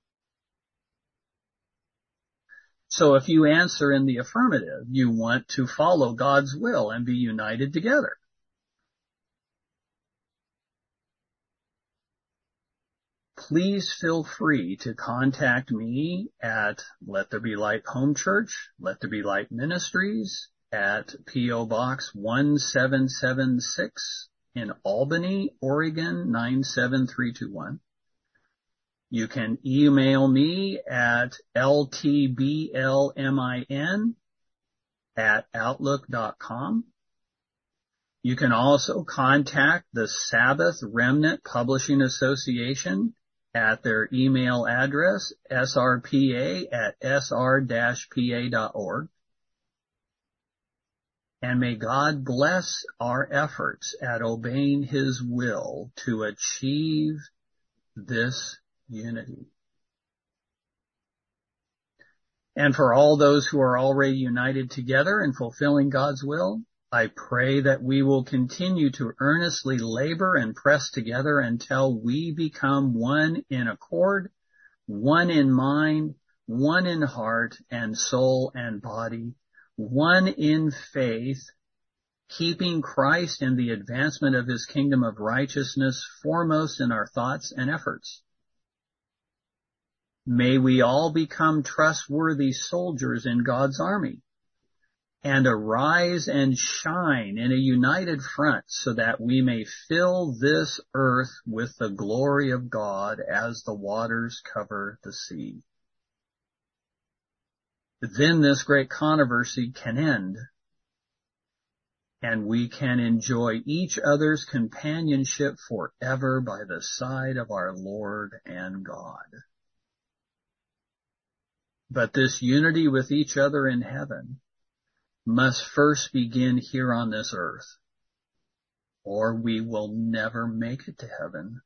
So if you answer in the affirmative, you want to follow God's will and be united together. Please feel free to contact me at Let There Be Light Home Church, Let There Be Light Ministries at P.O. Box 1776 in Albany, Oregon 97321. You can email me at ltblmin@outlook.com. You can also contact the Sabbath Remnant Publishing Association at their email address, srpa@sr-pa.org. And may God bless our efforts at obeying his will to achieve this unity. And for all those who are already united together in fulfilling God's will, I pray that we will continue to earnestly labor and press together until we become one in accord, one in mind, one in heart and soul and body, one in faith, keeping Christ and the advancement of his kingdom of righteousness foremost in our thoughts and efforts. May we all become trustworthy soldiers in God's army, and arise and shine in a united front so that we may fill this earth with the glory of God as the waters cover the sea. Then this great controversy can end, and we can enjoy each other's companionship forever by the side of our Lord and God. But this unity with each other in heaven must first begin here on this earth, or we will never make it to heaven.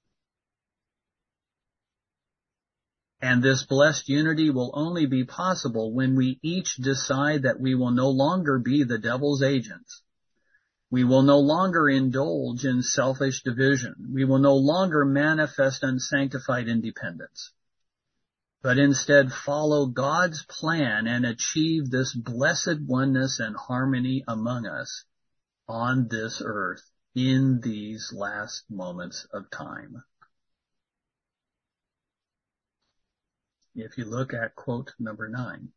And this blessed unity will only be possible when we each decide that we will no longer be the devil's agents. We will no longer indulge in selfish division. We will no longer manifest unsanctified independence, but instead follow God's plan and achieve this blessed oneness and harmony among us on this earth in these last moments of time. If you look at quote number 9.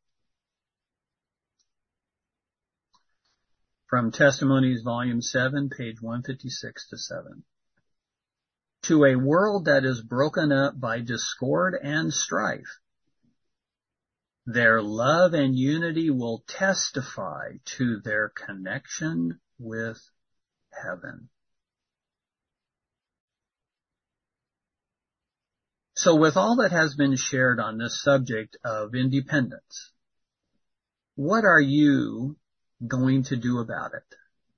From Testimonies, Volume 7, page 156-7. To a world that is broken up by discord and strife, their love and unity will testify to their connection with heaven. So with all that has been shared on this subject of independence, what are you going to do about it?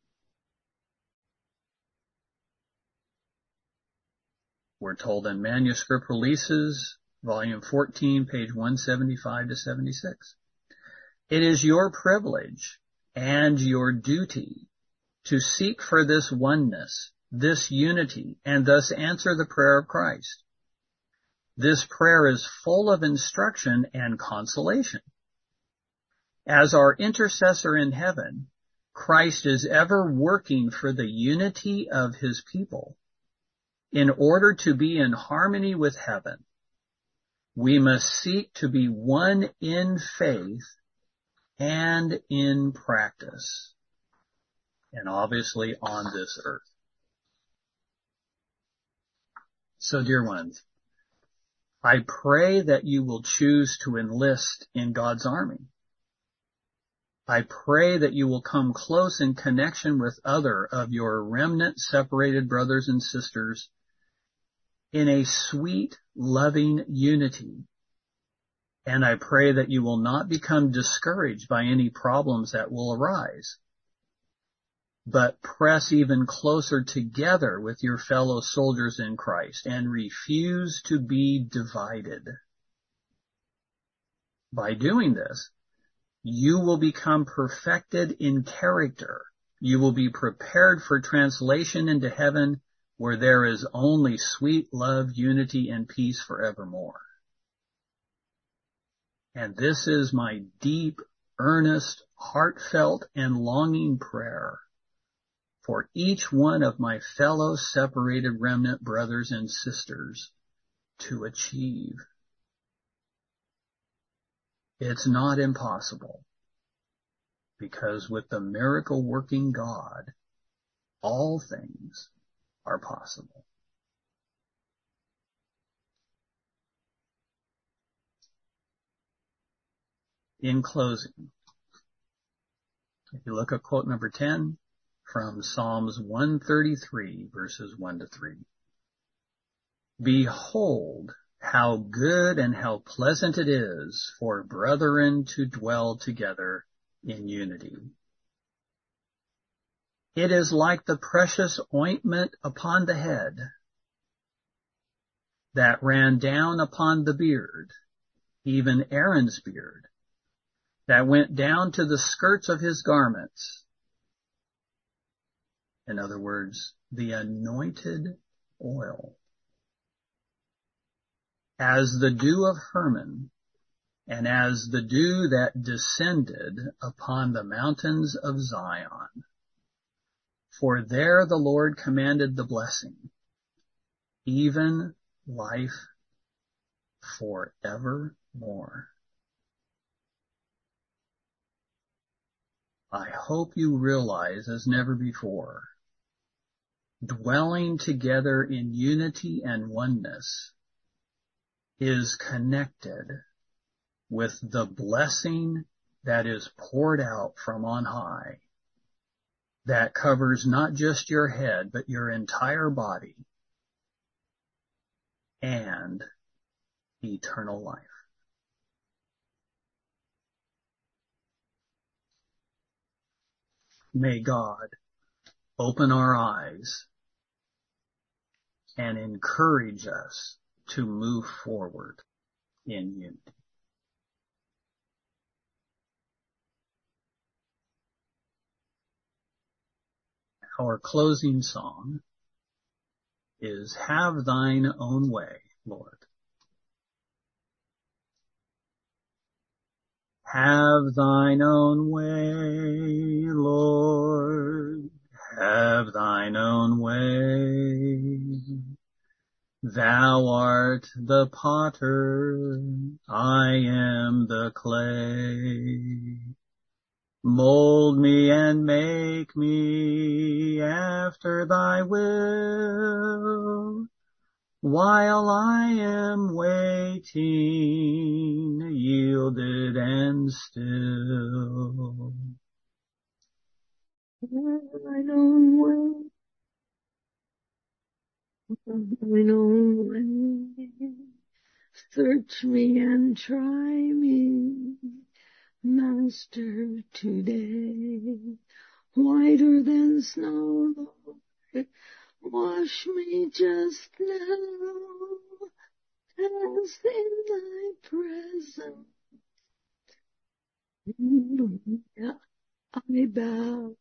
We're told in Manuscript Releases, Volume 14, page 175-76. It is your privilege and your duty to seek for this oneness, this unity, and thus answer the prayer of Christ. This prayer is full of instruction and consolation. As our intercessor in heaven, Christ is ever working for the unity of his people. In order to be in harmony with heaven, we must seek to be one in faith and in practice, and obviously on this earth. So, dear ones, I pray that you will choose to enlist in God's army. I pray that you will come close in connection with other of your remnant separated brothers and sisters in a sweet, loving unity. And I pray that you will not become discouraged by any problems that will arise, but press even closer together with your fellow soldiers in Christ and refuse to be divided. By doing this, you will become perfected in character. You will be prepared for translation into heaven, where there is only sweet love, unity, and peace forevermore. And this is my deep, earnest, heartfelt, and longing prayer for each one of my fellow separated remnant brothers and sisters to achieve. It's not impossible, because with the miracle working God, all things are possible. In closing, if you look at quote number 10 from Psalms 133, verses 1-3. Behold, how good and how pleasant it is for brethren to dwell together in unity. It is like the precious ointment upon the head that ran down upon the beard, even Aaron's beard, that went down to the skirts of his garments. In other words, the anointed oil. As the dew of Hermon, and as the dew that descended upon the mountains of Zion. For there the Lord commanded the blessing, even life forevermore. I hope you realize as never before, dwelling together in unity and oneness is connected with the blessing that is poured out from on high, that covers not just your head, but your entire body, and eternal life. May God open our eyes and encourage us to move forward in unity. Our closing song is Have Thine Own Way, Lord. Have Thine own way, Lord. Have Thine own way. Thou art the potter, I am the clay. Mold me and make me after Thy will, while I am waiting, yielded and still. Thine own way, thine own way. Search me and try me, Master, today. Whiter than snow, Lord, wash me just now, as in Thy presence. I bow.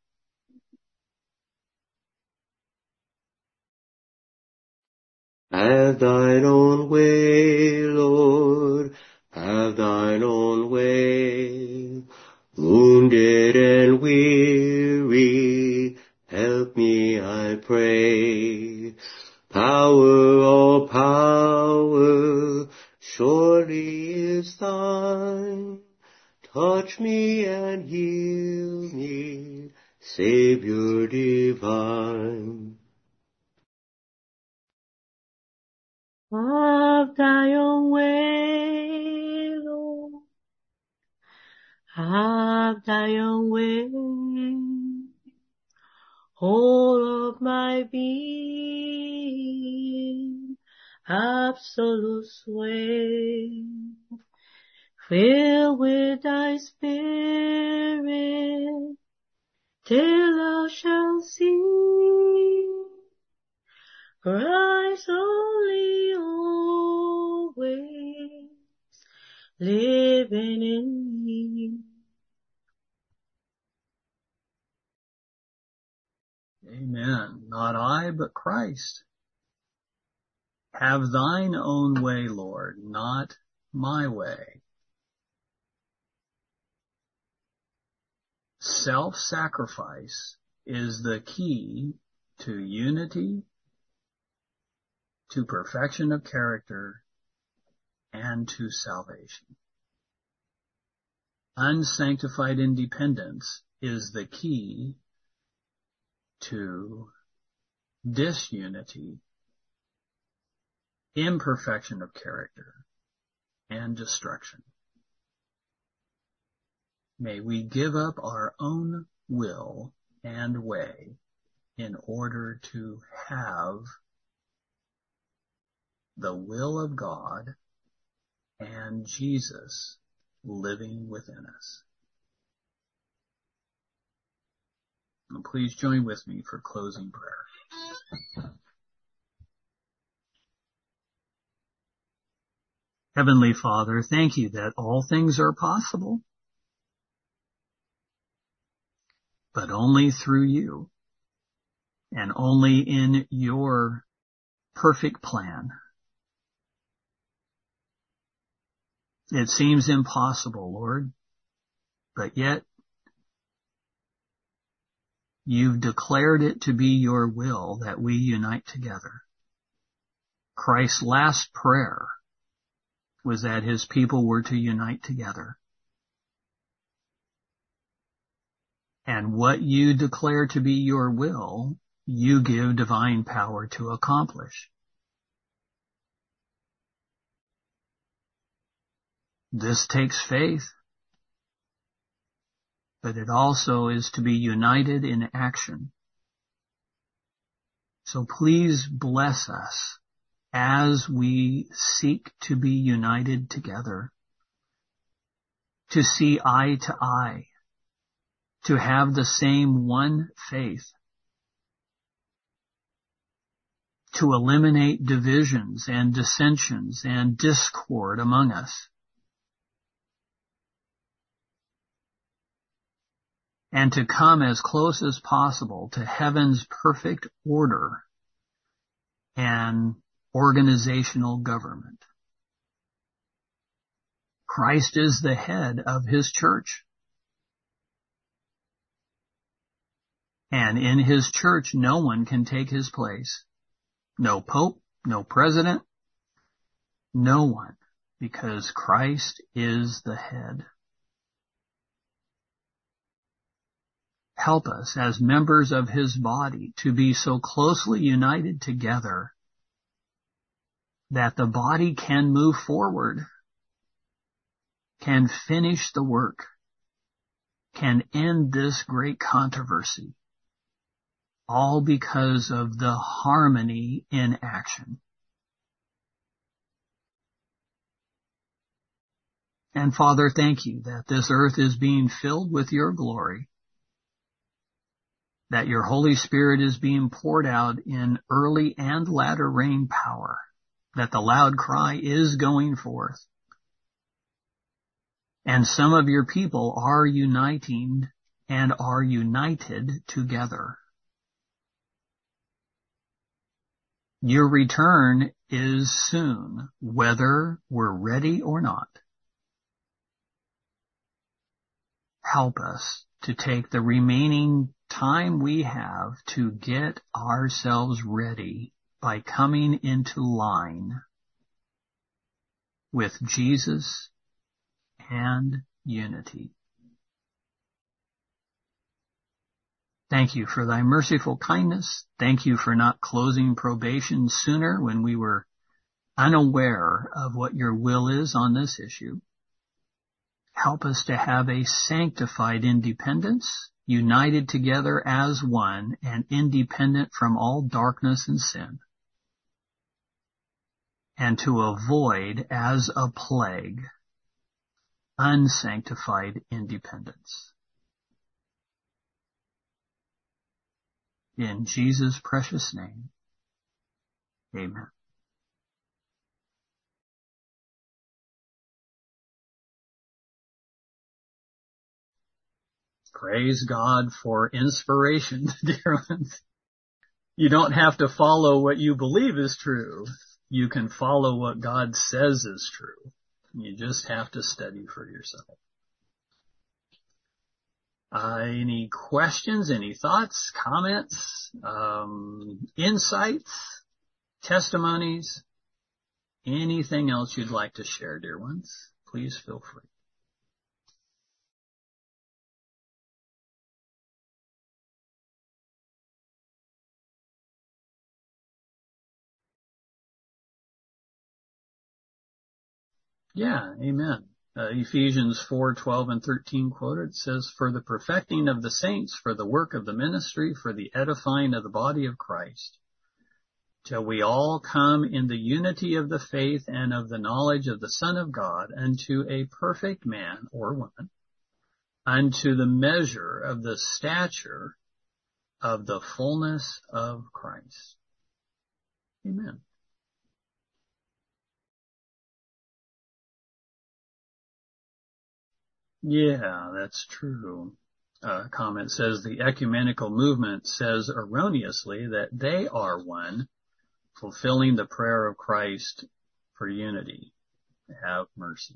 Have Thine own way, Lord, have Thine own way. Wounded and weary, help me, I pray. Power, all power, surely is Thine. Touch me and heal me, Savior divine. Have Thy own way, Lord. Have Thy own way. Whole of my being, absolute sway. Fill with Thy Spirit, till I shall see Christ only, always living in me. Amen. Not I, but Christ. Have Thine own way, Lord, not my way. Self-sacrifice is the key to unity, to perfection of character, and to salvation. Unsanctified independence is the key to disunity, imperfection of character, and destruction. May we give up our own will and way in order to have the will of God and Jesus living within us. And please join with me for closing prayer. Heavenly Father, thank you that all things are possible, but only through you and only in your perfect plan. It seems impossible, Lord, but yet you've declared it to be your will that we unite together. Christ's last prayer was that his people were to unite together. And what you declare to be your will, you give divine power to accomplish. This takes faith, but it also is to be united in action. So please bless us as we seek to be united together, to see eye to eye, to have the same one faith, to eliminate divisions and dissensions and discord among us, and to come as close as possible to heaven's perfect order and organizational government. Christ is the head of his church. And in his church, no one can take his place. No pope, no president, no one, because Christ is the head. Help us as members of his body to be so closely united together that the body can move forward, can finish the work, can end this great controversy, all because of the harmony in action. And Father, thank you that this earth is being filled with your glory, that your Holy Spirit is being poured out in early and latter rain power, that the loud cry is going forth. And some of your people are uniting and are united together. Your return is soon, whether we're ready or not. Help us to take the remaining time we have to get ourselves ready by coming into line with Jesus and unity. Thank you for thy merciful kindness. Thank you for not closing probation sooner when we were unaware of what your will is on this issue. Help us to have a sanctified independence, united together as one and independent from all darkness and sin, and to avoid as a plague unsanctified independence. In Jesus' precious name, amen. Praise God for inspiration, dear ones. You don't have to follow what you believe is true. You can follow what God says is true. You just have to study for yourself. Any questions, any thoughts, comments, insights, testimonies, anything else you'd like to share, dear ones? Please feel free. Yeah, amen. Ephesians 4:12 and 13 quoted says, "For the perfecting of the saints, for the work of the ministry, for the edifying of the body of Christ, till we all come in the unity of the faith and of the knowledge of the Son of God, unto a perfect man or woman, unto the measure of the stature of the fullness of Christ." Amen. Yeah, that's true. Comment says the ecumenical movement says erroneously that they are one, fulfilling the prayer of Christ for unity. Have mercy.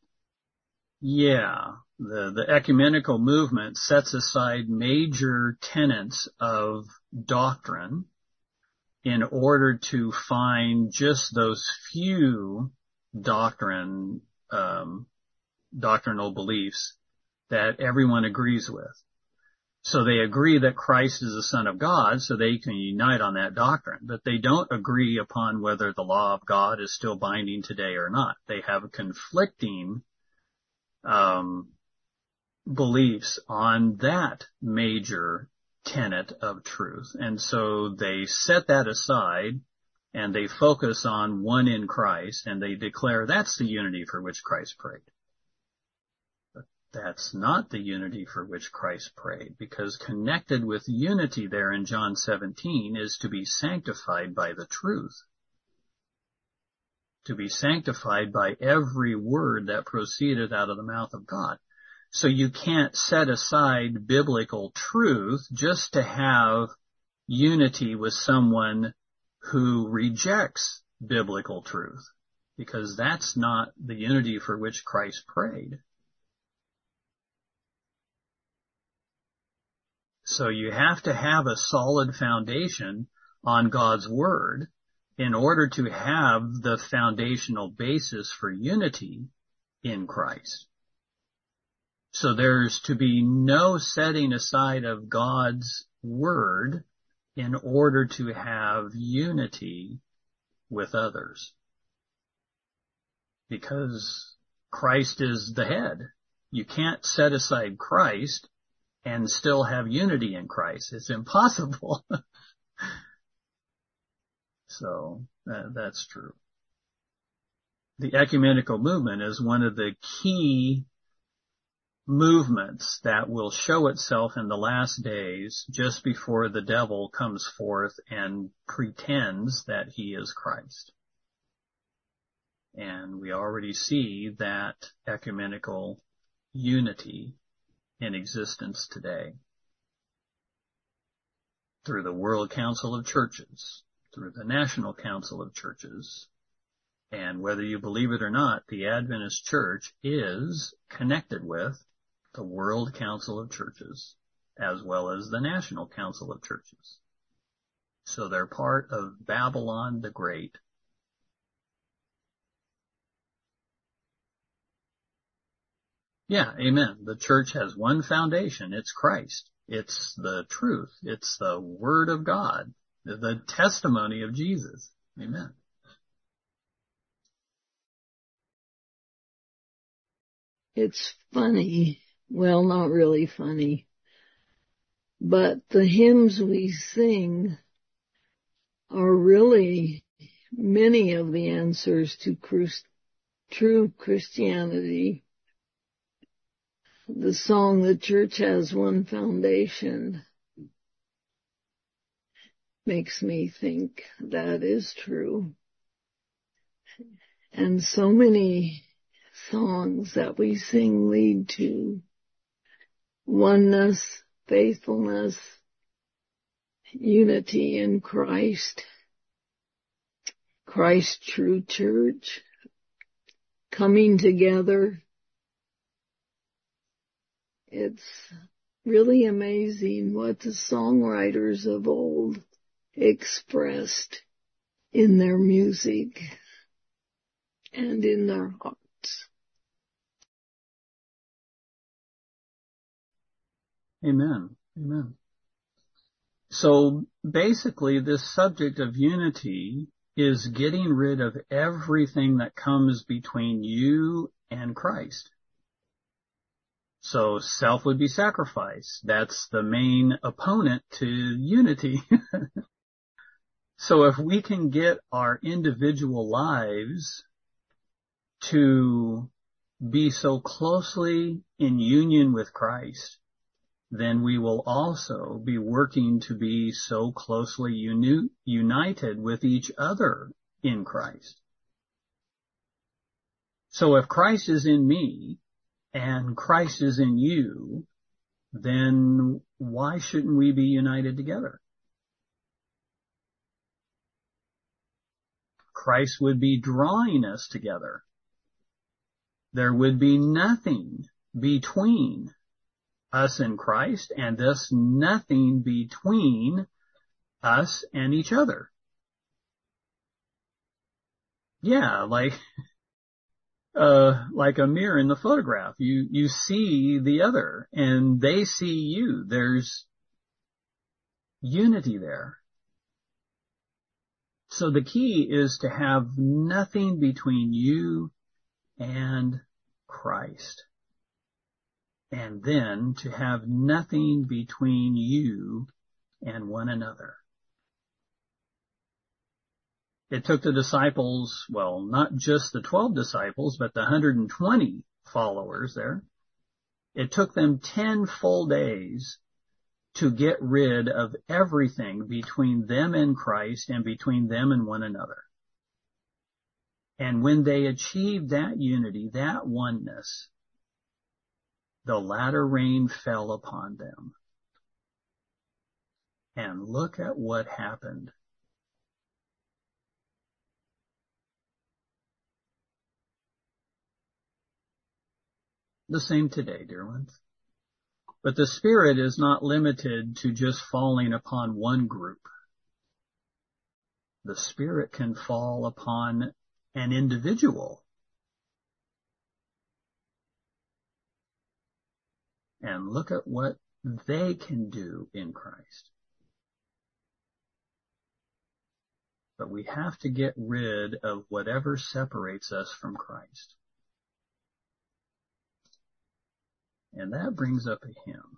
Yeah, the ecumenical movement sets aside major tenets of doctrine in order to find just those few doctrinal beliefs that everyone agrees with. So they agree that Christ is the Son of God, so they can unite on that doctrine. But they don't agree upon whether the law of God is still binding today or not. They have conflicting beliefs on that major tenet of truth. And so they set that aside and they focus on one in Christ, and they declare that's the unity for which Christ prayed. That's not the unity for which Christ prayed, because connected with unity there in John 17 is to be sanctified by the truth. To be sanctified by every word that proceeded out of the mouth of God. So you can't set aside biblical truth just to have unity with someone who rejects biblical truth, because that's not the unity for which Christ prayed. So you have to have a solid foundation on God's Word in order to have the foundational basis for unity in Christ. So there's to be no setting aside of God's Word in order to have unity with others. Because Christ is the head. You can't set aside Christ and still have unity in Christ. It's impossible. So that's true. The ecumenical movement is one of the key movements that will show itself in the last days, just before the devil comes forth and pretends that he is Christ. And we already see that ecumenical unity in existence today through the World Council of Churches, through the National Council of Churches. And whether you believe it or not, the Adventist Church is connected with the World Council of Churches as well as the National Council of Churches. So they're part of Babylon the Great. Yeah, amen. The church has one foundation. It's Christ. It's the truth. It's the Word of God, the testimony of Jesus. Amen. It's funny. Well, not really funny. But the hymns we sing are really many of the answers to true Christianity. The song, "The Church Has One Foundation," makes me think that is true. And so many songs that we sing lead to oneness, faithfulness, unity in Christ, Christ's true church, coming together. It's really amazing what the songwriters of old expressed in their music and in their hearts. Amen. Amen. So basically, this subject of unity is getting rid of everything that comes between you and Christ. So self would be sacrifice. That's the main opponent to unity. So if we can get our individual lives to be so closely in union with Christ, then we will also be working to be so closely united with each other in Christ. So if Christ is in me and Christ is in you, then why shouldn't we be united together? Christ would be drawing us together. There would be nothing between us and Christ, and thus nothing between us and each other. Yeah, like like a mirror in the photograph. You see the other and they see you. There's unity there. So the key is to have nothing between you and Christ. And then to have nothing between you and one another. It took the disciples, well, not just the 12 disciples, but the 120 followers there. It took them 10 full days to get rid of everything between them and Christ and between them and one another. And when they achieved that unity, that oneness, the latter rain fell upon them. And look at what happened. The same today, dear ones. But the Spirit is not limited to just falling upon one group. The Spirit can fall upon an individual. And look at what they can do in Christ. But we have to get rid of whatever separates us from Christ. And that brings up a hymn.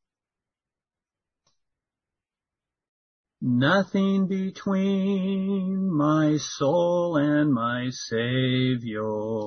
Nothing between my soul and my Savior,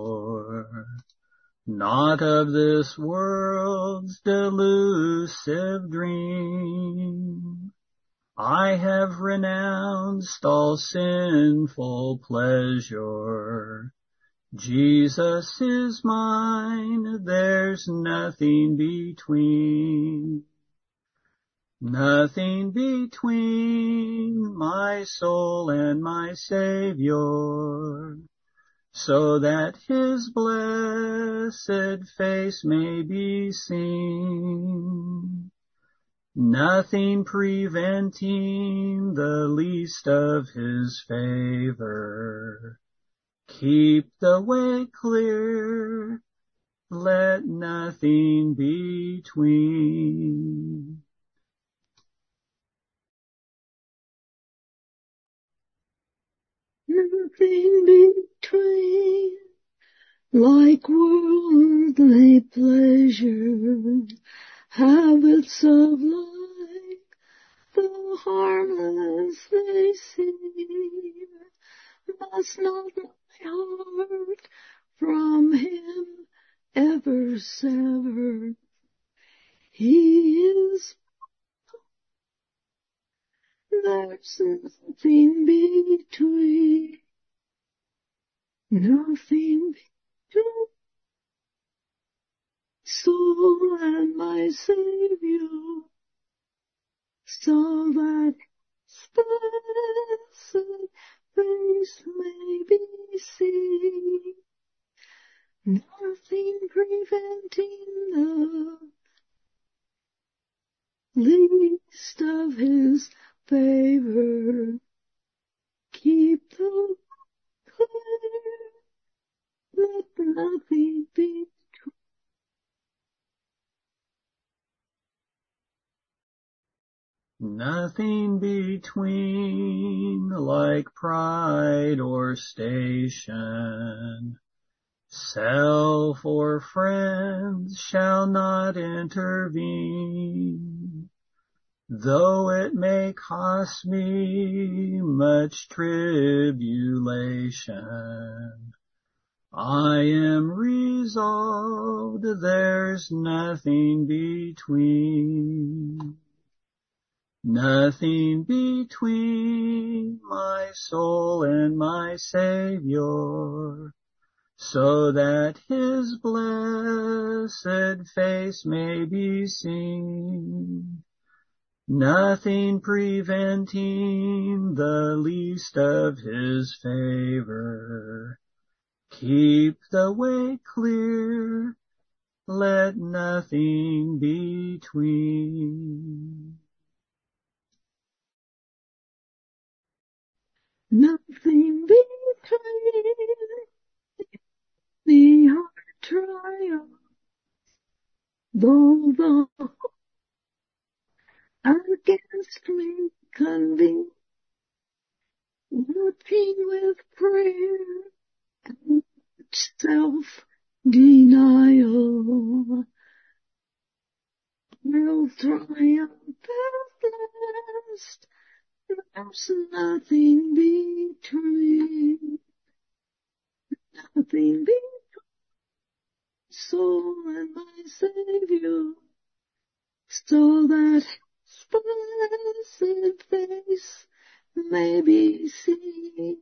not of this world's delusive dream. I have renounced all sinful pleasure. Jesus is mine, there's nothing between. Nothing between my soul and my Savior, so that His blessed face may be seen. Nothing preventing the least of His favor. Keep the way clear, let nothing between. Nothing between, like worldly pleasure, habits of life, though harmless they seem, must not my heart from Him ever sever. He is, there's nothing between, nothing between soul and my Savior, so that His blessed face may be seen. Nothing preventing the least of His favor. Keep the clear, let nothing be. Nothing between, like pride or station. Self or friends shall not intervene, though it may cost me much tribulation. I am resolved, there's nothing between. Nothing between my soul and my Savior, so that His blessed face may be seen. Nothing preventing the least of His favor. Keep the way clear, let nothing between. Nothing between the though the against me convene, working with prayer and self-denial, will triumph at last. There's nothing between, nothing between soul and my Savior, so that His blessed face may be seen,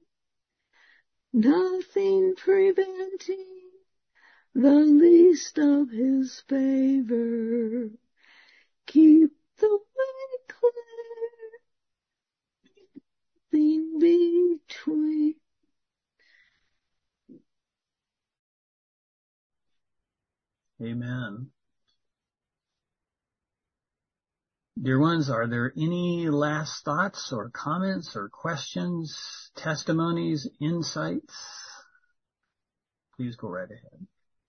nothing preventing the least of His favor. Keep the way clear, nothing between. Amen. Dear ones, are there any last thoughts or comments or questions, testimonies, insights? Please go right ahead.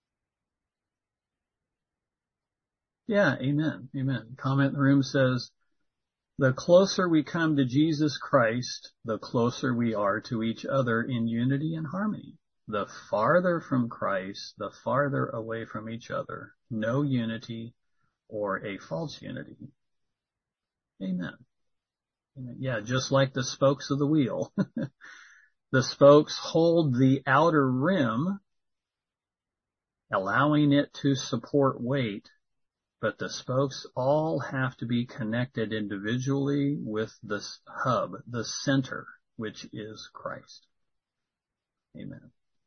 Yeah, amen, amen. Comment in the room says, the closer we come to Jesus Christ, the closer we are to each other in unity and harmony. The farther from Christ, the farther away from each other. No unity or a false unity. Amen. Amen. Yeah, just like the spokes of the wheel. The spokes hold the outer rim, allowing it to support weight, but the spokes all have to be connected individually with the hub, the center, which is Christ. Amen.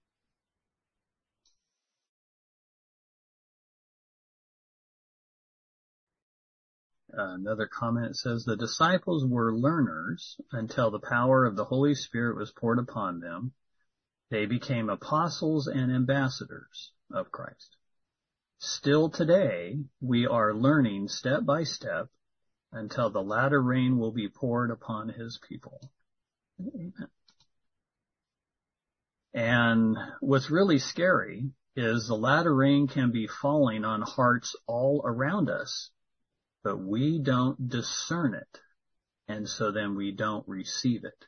Another comment says, the disciples were learners until the power of the Holy Spirit was poured upon them. They became apostles and ambassadors of Christ. Still today, we are learning step by step until the latter rain will be poured upon His people. Amen. And what's really scary is the latter rain can be falling on hearts all around us, but we don't discern it, and so then we don't receive it.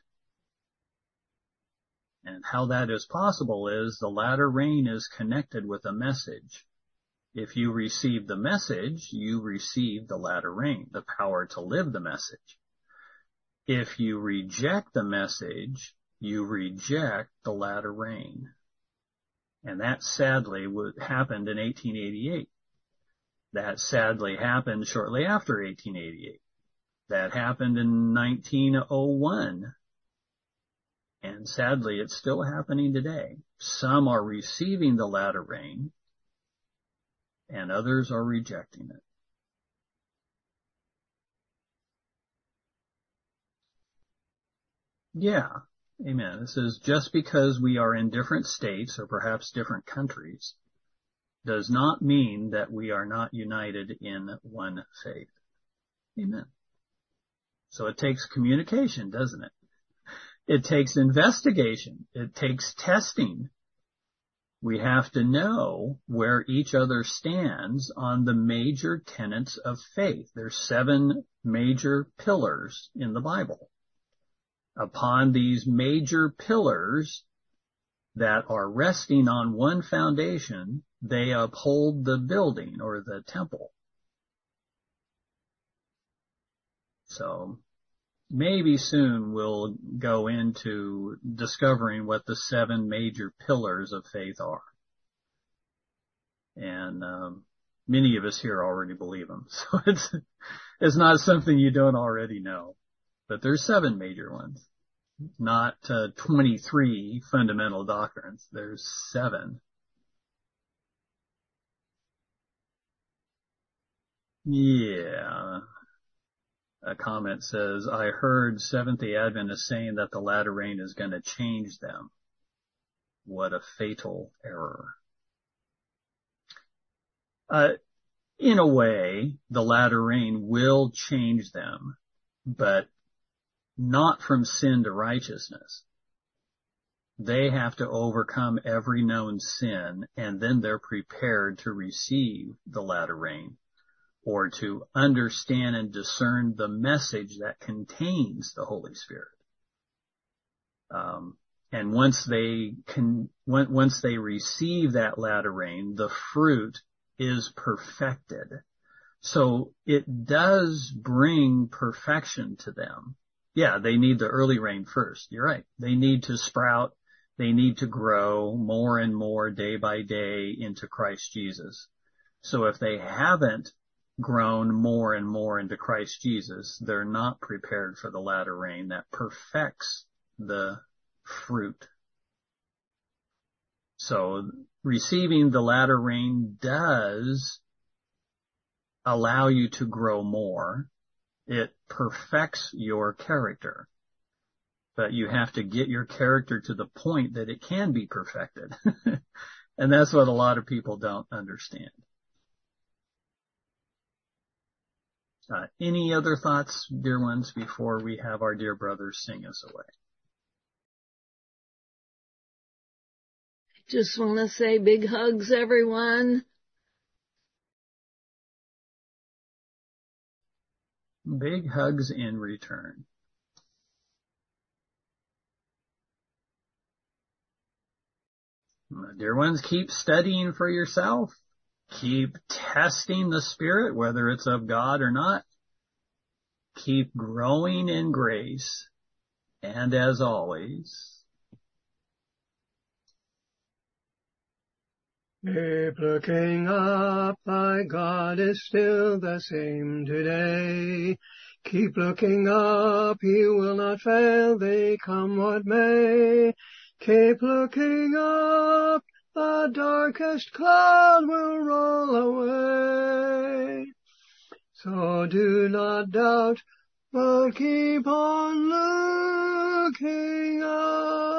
And how that is possible is the latter rain is connected with a message. If you receive the message, you receive the latter rain, the power to live the message. If you reject the message, you reject the latter rain. And that sadly happened in 1888. That sadly happened shortly after 1888. That happened in 1901. And sadly, it's still happening today. Some are receiving the latter rain, and others are rejecting it. Yeah, amen. It says, just because we are in different states or perhaps different countries does not mean that we are not united in one faith. Amen. So it takes communication, doesn't it? It takes investigation. It takes testing. We have to know where each other stands on the major tenets of faith. There's 7 major pillars in the Bible. Upon these major pillars that are resting on one foundation, they uphold the building or the temple. So maybe soon we'll go into discovering what the 7 major pillars of faith are. And many of us here already believe them. So it's not something you don't already know. But there's 7 major ones, not 23 fundamental doctrines. There's 7. Yeah. A comment says, I heard Seventh-day Adventists saying that the latter rain is going to change them. What a fatal error. In a way, the latter rain will change them, but not from sin to righteousness. They have to overcome every known sin, and then they're prepared to receive the latter rain or to understand and discern the message that contains the Holy Spirit. And once they receive that latter rain, the fruit is perfected. So it does bring perfection to them. Yeah, they need the early rain first. You're right. They need to sprout. They need to grow more and more day by day into Christ Jesus. So if they haven't grown more and more into Christ Jesus, they're not prepared for the latter rain that perfects the fruit. So receiving the latter rain does allow you to grow more. It perfects your character. But you have to get your character to the point that it can be perfected. And that's what a lot of people don't understand. Any other thoughts, dear ones, before we have our dear brothers sing us away? Just want to say big hugs, everyone. Big hugs in return. Dear ones, keep studying for yourself. Keep testing the Spirit, whether it's of God or not. Keep growing in grace. And as always, keep looking up, thy God is still the same today. Keep looking up, he will not fail thee, come what may. Keep looking up, the darkest cloud will roll away. So do not doubt, but keep on looking up.